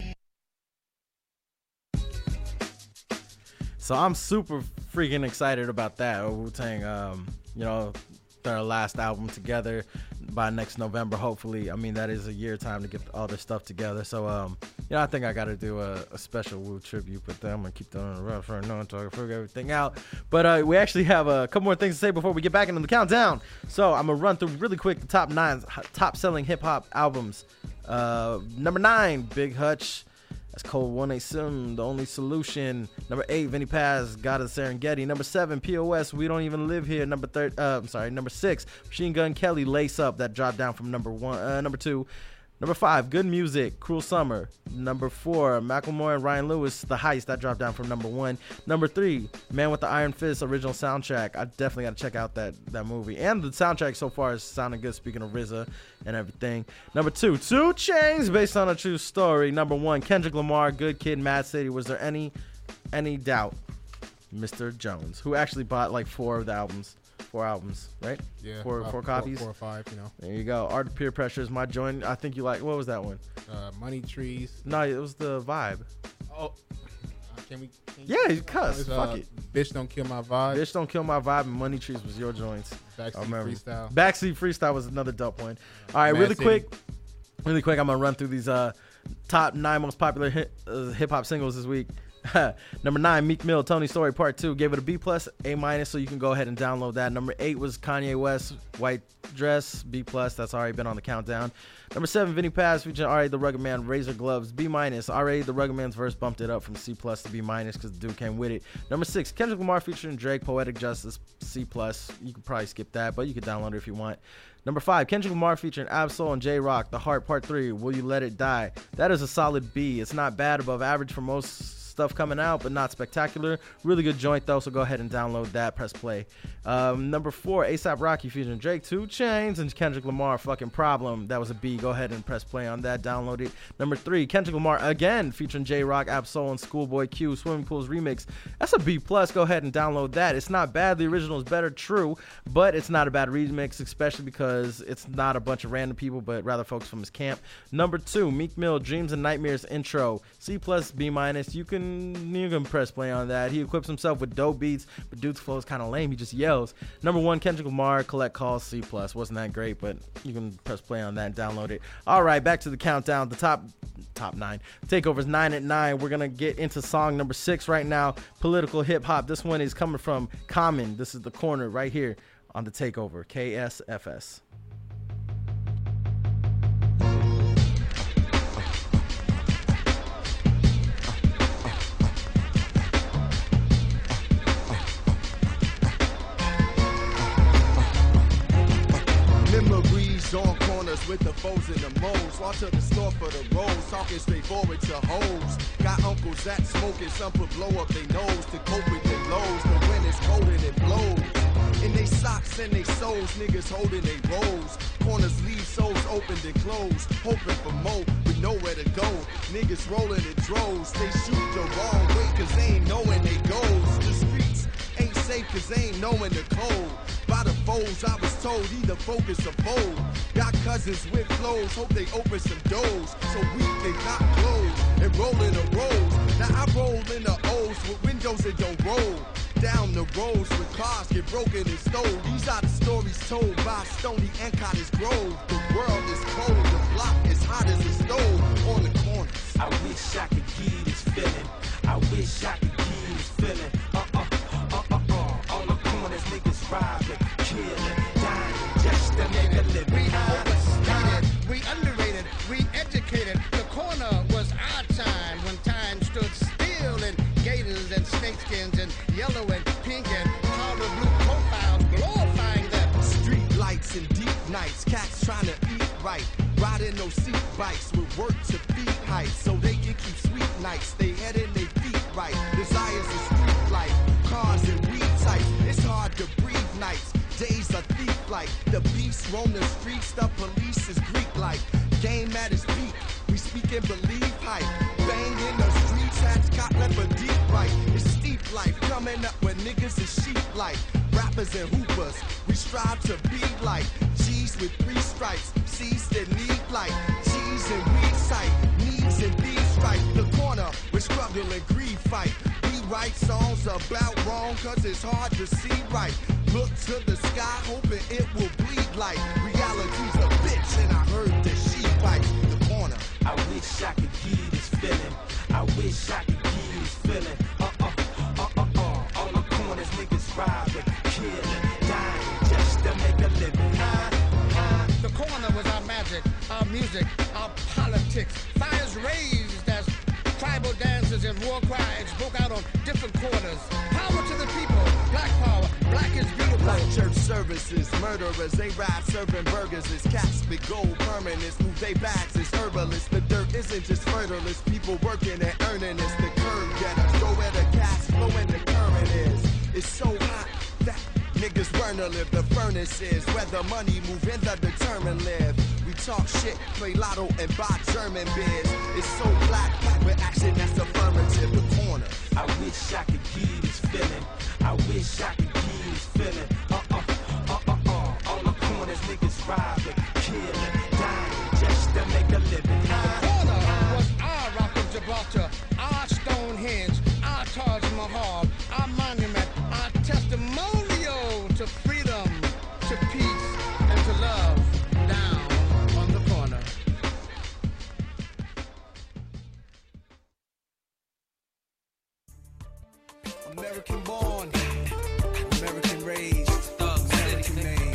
So I'm super freaking excited about that. Wu-Tang, um, you know, their last album together by next November, hopefully. I mean, that is a year time to get all their stuff together. So, um, you know, I think I got to do a, a special Wu tribute, but then I'm going to keep them on the rough for no until I figure everything out. But uh, we actually have a couple more things to say before we get back into the countdown. So I'm going to run through really quick the top nine top selling hip hop albums. Uh, number nine, Big Hutch. That's Cold one eighty-seven, The Only Solution. Number eight, Vinnie Paz, God of the Serengeti. Number seven, P O S, We Don't Even Live Here. Number third, uh, I'm sorry, number six, Machine Gun Kelly, Lace Up. That dropped down from number one, uh, number two. Number five, Good Music, Cruel Summer. Number four, Macklemore and Ryan Lewis, The Heist. That dropped down from number one. Number three, Man with the Iron Fist, original soundtrack. I definitely got to check out that, that movie. And the soundtrack so far is sounding good, speaking of R Z A and everything. Number two, Two Chainz, based on a true story. Number one, Kendrick Lamar, Good Kid, Mad City. Was there any any doubt? Mister Jones, who actually bought like four of the albums. Four albums, right? Yeah. Four, uh, four copies? Four or five, you know. There you go. Art of Peer Pressure is my joint. I think you like, what was that one? Uh, Money Trees. No, it was the Vibe. Oh. Uh, can we? Can yeah, you cuss. Uh, Fuck it. Bitch Don't Kill My Vibe. Bitch Don't Kill My Vibe and Money Trees was your joints. Backseat Freestyle. Backseat Freestyle was another dope one. All right, Mad really City. quick. Really quick, I'm going to run through these uh, top nine most popular hip, uh, hip-hop singles this week. Number nine, Meek Mill, Tony Story Part two. Gave it a B plus, A minus, so you can go ahead and download that. Number eight was Kanye West, White Dress, B plus. That's already been on the countdown. Number seven, Vinnie Paz featuring R A the Rugged Man, Razor Gloves, B minus. R A the Rugged Man's verse bumped it up from C plus to B minus because the dude came with it. Number six, Kendrick Lamar featuring Drake, Poetic Justice, C plus. You can probably skip that, but you can download it if you want. Number five, Kendrick Lamar featuring Ab-Soul and J-Rock, The Heart Part three, Will You Let It Die? That is a solid B. It's not bad, above average for most stuff coming out, but not spectacular. Really good joint though, so go ahead and download that. Press play. Um, number four, ASAP Rocky featuring Drake, Two Chainz, and Kendrick Lamar, Fucking Problem. That was a B. Go ahead and press play on that. Download it. Number three, Kendrick Lamar again featuring J-Rock, Ab-Soul, and Schoolboy Q, Swimming Pools Remix. That's a B plus. Go ahead and download that. It's not bad. The original is better, true, but it's not a bad remix, especially because it's not a bunch of random people, but rather folks from his camp. Number two, Meek Mill, Dreams and Nightmares intro, C plus, B minus. You can you can press play on that. He equips himself with dope beats, but dude's flow is kind of lame. He just yells. Number one, Kendrick Lamar, Collect Calls, C plus. Wasn't that great, but you can press play on that and download it. All right, back to the countdown. The top top nine. Takeover's nine at nine. We're gonna get into song number six right now. Political hip hop. This one is coming from Common. This is The Corner right here on the Takeover. K S F S. Memories on corners with the foes and the moles. Walk to the store for the rolls, talking straightforward to hoes. Got uncles that smoking, some put blow up their nose to cope with their lows. The wind is cold and it blows. In they socks and they soles, niggas holding they rolls. Corners leave souls open and closed, hoping for more with nowhere to go. Niggas rolling in droves, they shoot the wrong way cause they ain't knowing they goes. The streets ain't safe cause they ain't knowing the code. By the foes, I was told either focus or fold. Got cousins with flows, hope they open some doors. So we they not closed and roll in the rolls. Now I roll in the O's with windows that don't roll. Down the roads with cars get broken and stole. These are the stories told by Stony and Cottage Grove. The world is cold, the block is hot as a stove on the corners. I wish I could give this feeling. I wish I could give this feeling. Uh uh uh uh uh. On the corners, niggas robbing, killing, dying, just to make a living. We overstated, we underrated, we educated. The corner was our time when time stood still in gators and snakeskins and yellow and pink and powder blue profiles glorifying them. Street lights and deep nights, cats trying to eat right. Riding those seat bikes with work to feet heights, so they can keep sweet nights. They head in their feet right. Desires of street life, cars and weed type. It's hard to breathe nights. Days are thief like. The beast roam the streets. The police is Greek like. Game at its peak. We speak and believe hype. Bang in the streets. Hats got left a deep right. It's steep life. Coming up with niggas is sheep like. Rappers and hoopers. We strive to be like G's with three stripes. C's that need like G's and weed sight. Needs and thieves right. The corner with struggle and greed fight. We write songs about wrong cause it's hard to see right. Look to the sky hoping it will bleed like reality's a bitch and I heard that she bites the corner. I wish I could give this feeling. I wish I could give this feeling. Uh uh uh uh uh. On the corners niggas robbing, killing, dying just to make a living. Uh, uh. The corner was our magic, our music, our politics. Fires raised as tribal dances and war cries broke out on different corners. Power to the people, black power, black is beautiful. Black church services, murderers, they ride serving burgers. It's cats with gold permanents, move they bags, it's herbalists. The dirt isn't just fertile, it's people working and earning. It's the curve getters, go where the gas flow and the current is. It's so hot that niggas burn to live. The furnace is where the money move and the determined live. We talk shit, play lotto and buy German beers. It's so black, packed with action that's affirmative. The corner. I wish I could give this feeling. I wish I could give this feeling. Uh uh uh uh uh. On the corners niggas robbing, killing, dying just to make a living. The corner was our Rock of Gibraltar, our Stonehenge, our Taj Mahal, our monument, our testimonial to freedom, to peace, and to love. Down on the corner. American born, American raised, American made.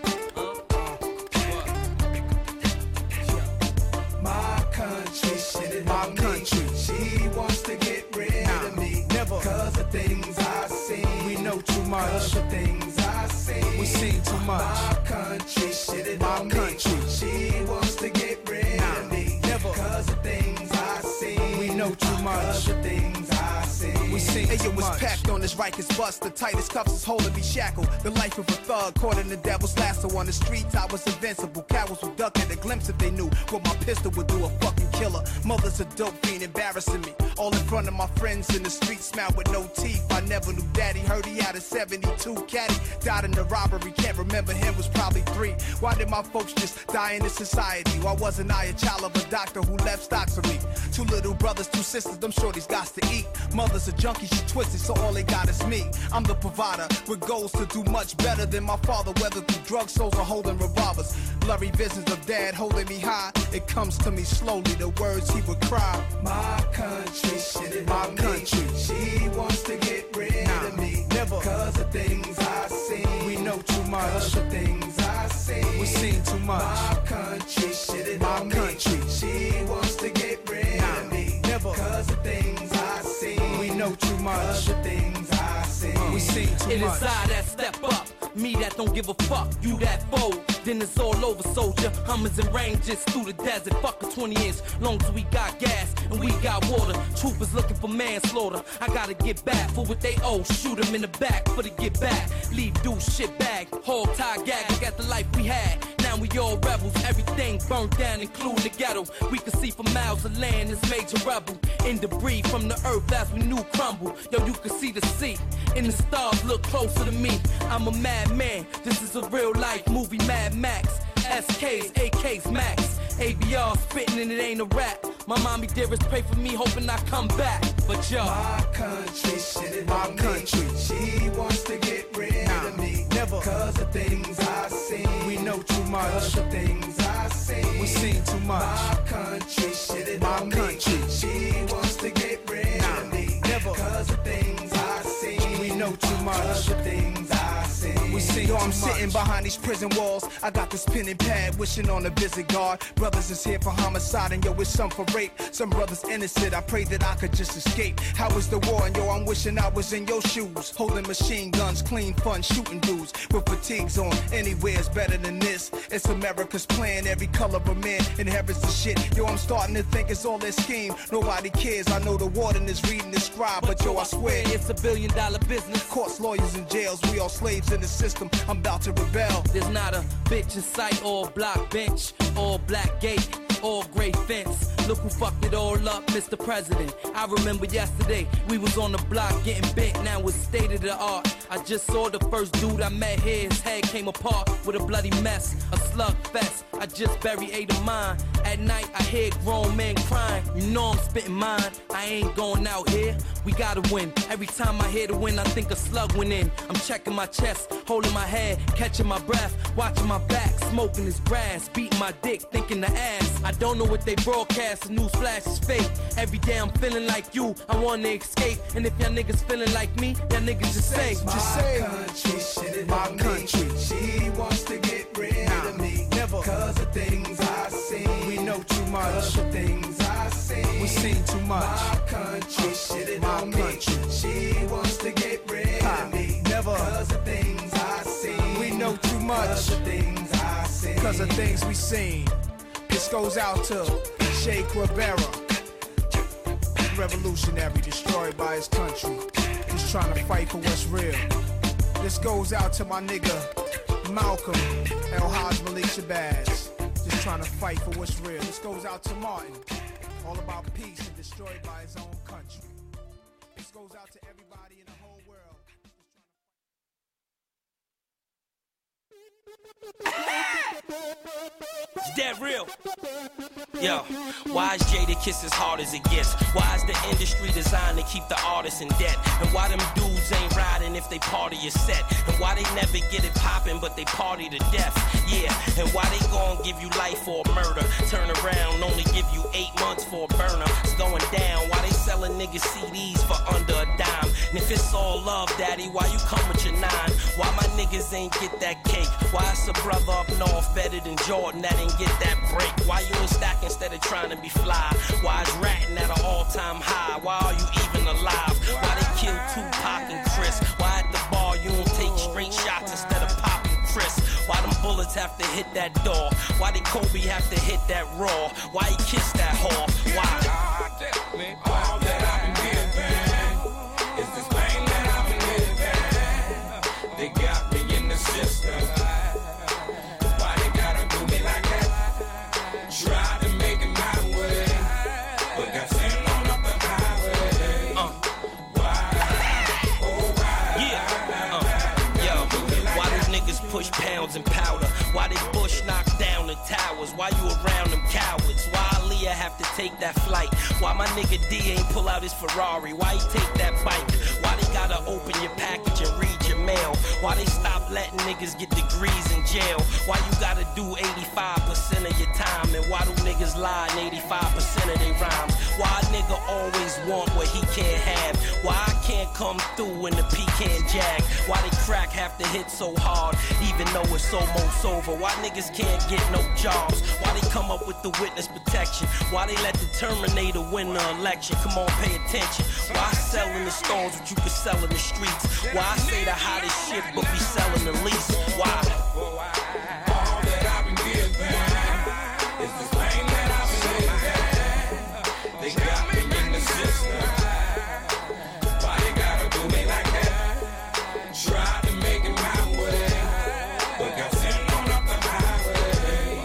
My country, shit it my country. She wants to get rid nah, of me. Never. Cause of things I see. We know too much. Cause of things I see. We seen too much. My country, shit it my country. She wants to get rid nah, of me. Never. Cause of things I see. We know too much. Cause of things I see. We seen Hey, too yo, was much. packed on this Rikers bus. The tightest cuffs is holding me shackled. The life of a thug caught in the devil's lasso. On the streets, I was invincible. Cowards would duck at a glimpse if they knew what my pistol would do. A fucking killer. Mother's a dope fiend embarrassing me. All in front of my friends in the street, smile with no teeth. I never knew daddy. Heard he had a seventy-two caddy. Died in the robbery. Can't remember him. Was probably three. Why did my folks just die in this society? Why wasn't I a child of a doctor who left stocks for me? Two little brothers, two sisters. Them shorties got to eat. Mother's a junkie. She twisted, so all they got is me. I'm the provider with goals to do much better than my father, whether through drugs, souls, or holding revolvers. Blurry visions of dad holding me high. It comes to me slowly, the words he would cry. My country, shit it my country. She wants to get rid nah, of me. Never. Cause of things I see. We know too much. Cause of things I see. We seen too much. My country, shit it my on country. Me. She wants to get rid nah, of me. Never. Cause of things I see. We know too much. Cause of things I see. We seen too it much. It is I that step up. Me that don't give a fuck, you that fold. Then it's all over, soldier. Hummers and Rangers through the desert. Fuck a twenty inch, long as we got gas and we got water. Troopers looking for manslaughter. I gotta get back for what they owe. Shoot them in the back for the get back. Leave dude shit bag, hog tie gag. Look at the life we had. Now we all rebels. Everything burned down, including the ghetto. We can see for miles of land is major rebel. In debris from the earth as we knew crumble. Yo, you can see the sea. And the stars look closer to me. I'm a madman. This is a real life movie, Mad Max. S Ks, A Ks, Max. A B R spitting and it ain't a rap. My mommy dearest pray for me, hoping I come back. But yo, my country, shit it my country. She wants to get rid nah, of me. Never. Cause of things I see. We know too much. Cause of things I see. We seen too much. My country, shit it my on country. Me. She wants to get rid nah, of me. Never. Cause of things I see. We know too much. Cause of things I see. We see, yo, I'm sitting behind these prison walls. I got this pen and pad, wishing on a visit guard. Brothers is here for homicide, and yo, it's some for rape. Some brothers innocent, I pray that I could just escape. How was the war? And yo, I'm wishing I was in your shoes. Holding machine guns, clean fun, shooting dudes. With fatigues on, anywhere's better than this. It's America's plan, every color of man inherits the shit. Yo, I'm starting to think it's all their scheme. Nobody cares, I know the warden is reading the scribe. But yo, I swear, it's a billion dollar business. Courts, lawyers, and jails, we all slaves in the system. I'm about to rebel. There's not a bitch in sight, all block bench, all black gate, all gray fence. Look who fucked it all up, Mister President. I remember yesterday, we was on the block getting bent, now it's state of the art. I just saw the first dude I met here, his head came apart with a bloody mess, a slug fest. I just buried eight of mine. At night, I hear grown men crying. You know I'm spitting mine, I ain't going out here. We gotta win. Every time I hear the win, I think a slug went in. I'm checking my chest, holding my head, catching my breath, watching my back, smoking this grass, beating my dick, thinking the ass. I don't know what they broadcast, the news flash is fake. Every day I'm feeling like you, I wanna escape. And if y'all niggas feeling like me, y'all niggas just say, just say. My country, shit it my country. She wants to get rid nah, of me. Never. Cause of things I see. We know too much. Cause of things I see. We seen too much. My country, shit it my on country. Me. She wants to get rid ha. Of me. Never. Cause of things I see. We know too much. Cause of things I see. Cause of things we seen. This goes out to Che Guevara, revolutionary destroyed by his country. He's trying to fight for what's real. This goes out to my nigga Malcolm El Haj Malik Shabazz, just trying to fight for what's real. This goes out to Martin, all about peace and destroyed by his own country. This goes out to everybody in the whole world. It's dead real. Yo, why is Jadakiss as hard as it gets? Why is the industry designed to keep the artists in debt? And why them dudes ain't riding if they party is set? And why they never get it poppin' but they party to death? Yeah, and why they gon' give you life for a murder? Turn around, only give you eight months for a burner. It's going down. Why they sellin' niggas C Ds for under a dime? And if it's all love, daddy, why you come with your nine? Why my niggas ain't get that cake? Why it's a brother up north better than Jordan that ain't get that break? Why you ain't stack instead of trying to be fly? Why is ratting at an all-time high? Why are you even alive? Why they kill Tupac and Chris? Why at the bar you don't take straight shots instead of popping Chris? Why them bullets have to hit that door? Why did Kobe have to hit that raw? Why he kissed that whore? Why? All that I've been giving is this pain that I've been living. They got me in the system. Why they gotta do me like that? Try to make it my way, but got sent on up the highway. Uh. Why? Oh, why? Yeah. Uh. Yo, why these niggas push pounds and powder? Why they Bush knock down the towers? Why you around them cowards? Why Aaliyah have to take that flight? Why my nigga D ain't pull out his Ferrari? Why he take that bike? Why they gotta open your package and read your mail? Why they stop letting niggas get degrees in jail? Why you gotta do eighty-five percent of your time? And why do niggas lie in eighty-five percent of their rhymes? Why a nigga always want what he can't have? Why I can't come through in the pecan jag? Why they crack have to hit so hard even though it's almost over? Why niggas can't get no jobs? Why they come up with the witness protection? Why they let the Terminator win the election? Come on, pay attention. Why I sell in the stores what you can sell in the streets? Why I say the hottest shit but be selling the least? Why? All that I've been giving is this pain that I've been living. They got me in the system. Why they gotta do me like that? Try to make it my way, but got sent on up the highway.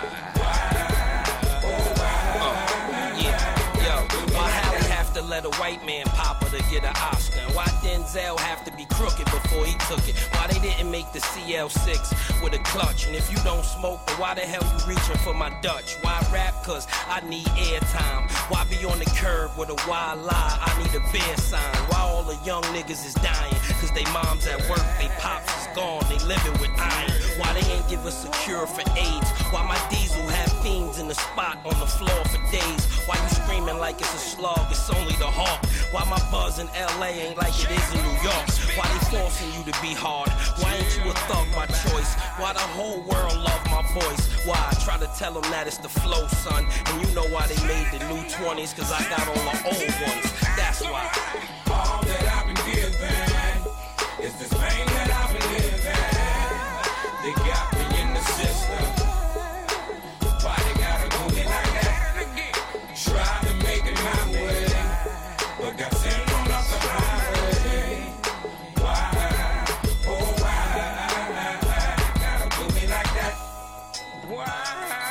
Why? Oh, why? Uh, yeah, yo, why Halle have to let a white man pop her to get an Oscar? And why Denzel have to be crooked before he took it? Why they didn't make the C L six with a clutch? And if you don't smoke, then why the hell you reaching for my Dutch? Why rap? Cause I need airtime. Why be on the curb with a wild lie? I need a bear sign. Why all the young niggas is dying? Cause they moms at work, they pops is gone, they living with iron. Why they ain't give us a cure for AIDS. While my diesel have fiends in the spot on the floor for days. Why you screaming like it's a slug, it's only the hawk. Why my buzz in L A ain't like it is in New York. Why they forcing you to be hard? Why ain't you a thug by choice? Why the whole world love my voice? Why I try to tell them that it's the flow, son. And you know why they made the new twenties, cause I got all the old ones. That's why. All that I've been given is this pain that I've been living. They got me in the system. Why they gotta do me like that? Try to make it my way, but got sent on off the highway. Why? Oh, why? Gotta do me like that? Why?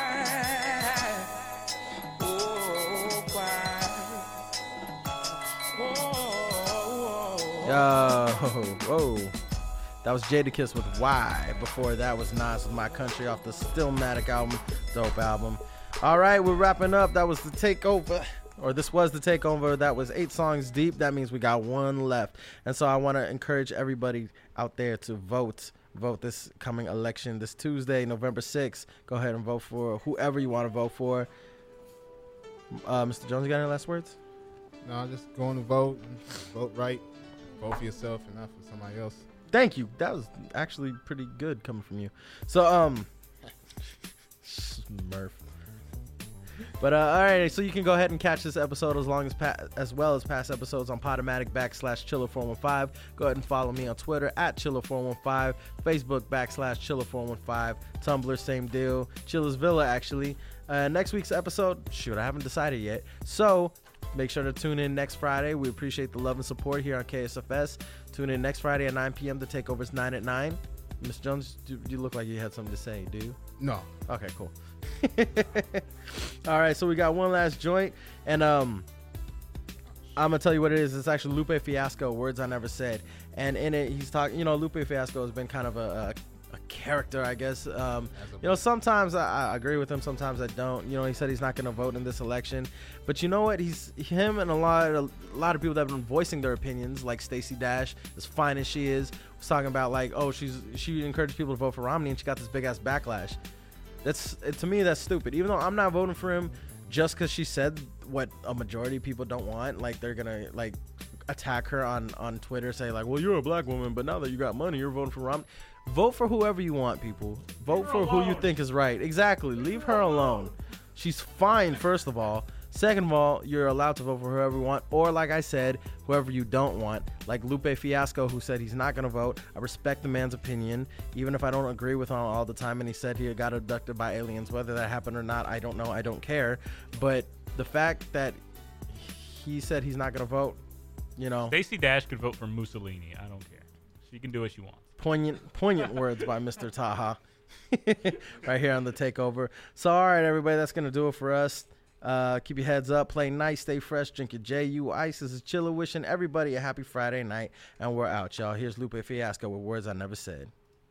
Oh, why? Oh, Yo, whoa. That was Jadakiss with Why. Before that was Nas with My Country off the Stillmatic album. Dope album. All right, we're wrapping up. That was the takeover. Or this was the takeover. That was eight songs deep. That means we got one left. And so I want to encourage everybody out there to vote. Vote this coming election this Tuesday, November sixth. Go ahead and vote for whoever you want to vote for. Uh, Mister Jones, you got any last words? No, just going to vote. Vote right. Vote for yourself and not for somebody else. Thank you. That was actually pretty good coming from you. So, um, Smurf. But uh, all right, so you can go ahead and catch this episode as long as pa- as well as past episodes on Podomatic backslash Chiller four one five. Go ahead and follow me on Twitter at Chiller four one five, Facebook backslash Chiller four one five, Tumblr same deal, Chiller's Villa actually. Uh, next week's episode, shoot, I haven't decided yet. So make sure to tune in next Friday. We appreciate the love and support here on K S F S. Tune in next Friday at nine p.m. to Takeover's nine at nine. Mister Jones, do you look like you had something to say, do you? No. Okay, cool. All right, so we got one last joint, and um, I'm gonna tell you what it is. It's actually Lupe Fiasco, Words I Never Said, and in it he's talking. You know, Lupe Fiasco has been kind of a, a, a character, I guess. Um, you know, sometimes I, I agree with him, sometimes I don't. You know, he said he's not gonna vote in this election, but you know what? He's him and a lot of a lot of people that have been voicing their opinions, like Stacey Dash, as fine as she is, was talking about like, oh, she's she encouraged people to vote for Romney, and she got this big ass backlash. That's to me, that's stupid. Even though I'm not voting for him just because she said what a majority of people don't want, like they're gonna like attack her on on Twitter, say like, well, you're a black woman, but now that you got money, you're voting for Romney. Vote for whoever you want, people. Vote for who you think is right. Exactly. Leave her alone. She's fine, first of all. Second of all, you're allowed to vote for whoever you want, or like I said, whoever you don't want. Like Lupe Fiasco, who said he's not going to vote. I respect the man's opinion, even if I don't agree with him all the time. And he said he got abducted by aliens. Whether that happened or not, I don't know. I don't care. But the fact that he said he's not going to vote, you know. Stacey Dash could vote for Mussolini. I don't care. She can do what she wants. Poignant, poignant words by Mister Taha right here on the Takeover. So, all right, everybody, that's going to do it for us. Uh, keep your heads up, play nice, stay fresh, drink your J U Ice. This is Chiller wishing everybody a happy Friday night, and we're out, y'all. Here's Lupe Fiasco with Words I Never Said.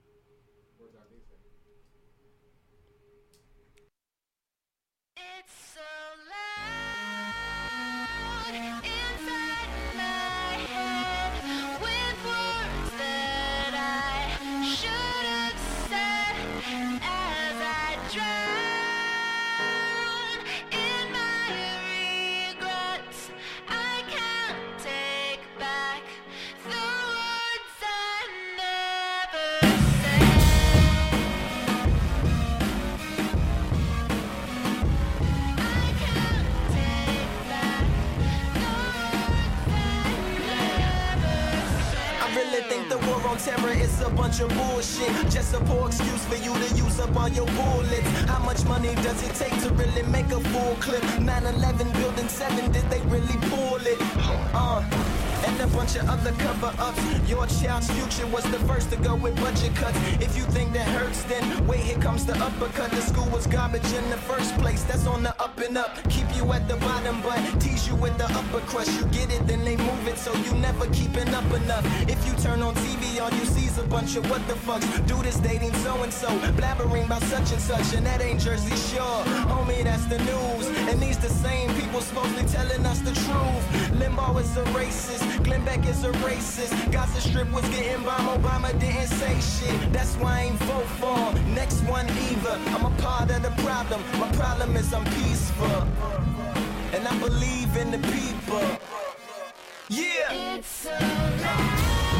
Terror is a bunch of bullshit. Just a poor excuse for you to use up all your bullets. How much money does it take to really make a full clip? nine eleven building seven, did they really pull it? Uh And a bunch of other cover-ups. Your child's future was the first to go with budget cuts. If you think that hurts, then wait, here comes the uppercut. The school was garbage in the first place. That's on the up and up. Keep you at the bottom, but tease you with the upper crust. You get it, then they move it, so you never keeping up enough. If you turn on T V, all you see's a bunch of what the fucks. Dude is dating so-and-so, blabbering about such and such, and that ain't Jersey Shore. Homie, that's the news. And these the same people supposedly telling us the truth. Limbaugh is a racist. Glenn Beck is a racist. Gaza Strip was getting bombed, Obama didn't say shit. That's why I ain't vote for him. next one either. I'm a part of the problem. My problem is I'm peaceful, and I believe in the people. Yeah. It's so loud.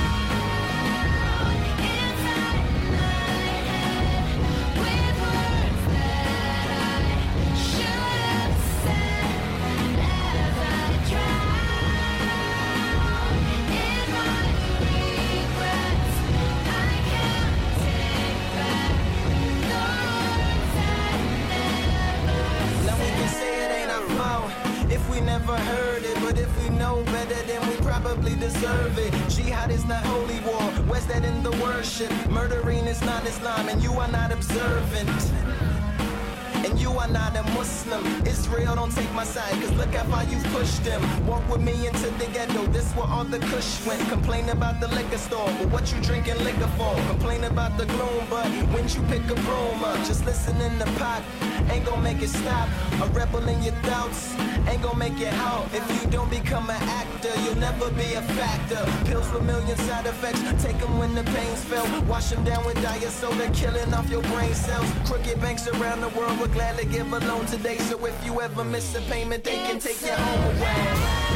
If we never heard it, but if we know better, then we probably deserve it. Jihad is not holy war, where's that in the worship? Murdering is not Islam, and you are not observant. And you are not a Muslim. Israel, don't take my side, cause look how far you've pushed them. Walk with me into the ghetto, this where all the kush went. Complain about the liquor store, but what you drinking liquor for? Complain about the gloom, but when you pick a broom up, just listen in the pot, ain't gon' make it stop. A rebel in your thoughts, ain't gon' make it out. If you don't become an actor, you'll never be a factor. Pills with million side effects, take them when the pain's felt. Wash them down with diet soda, killing off your brain cells. Crooked banks around the world will gladly give a loan today. So if you ever miss a payment, they can take your home away.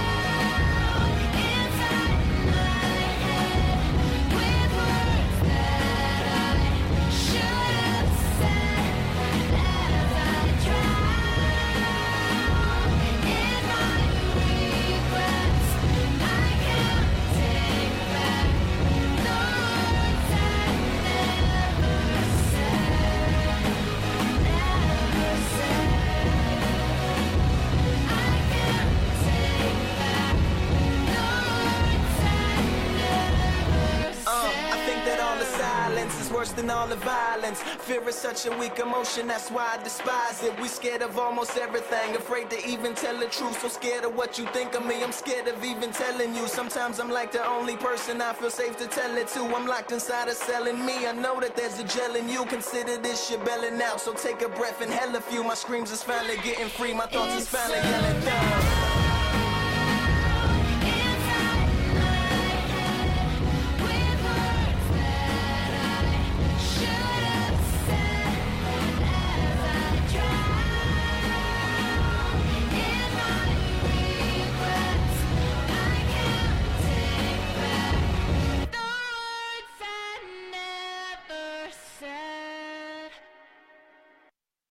Worse than all the violence. Fear is such a weak emotion, that's why I despise it. We scared of almost everything, afraid to even tell the truth. So scared of what you think of me, I'm scared of even telling you. Sometimes I'm like the only person I feel safe to tell it to. I'm locked inside a cell in me, I know that there's a gel in you. Consider this your belling out, so take a breath and hell a few. My screams is finally getting free, my thoughts is finally yelling down.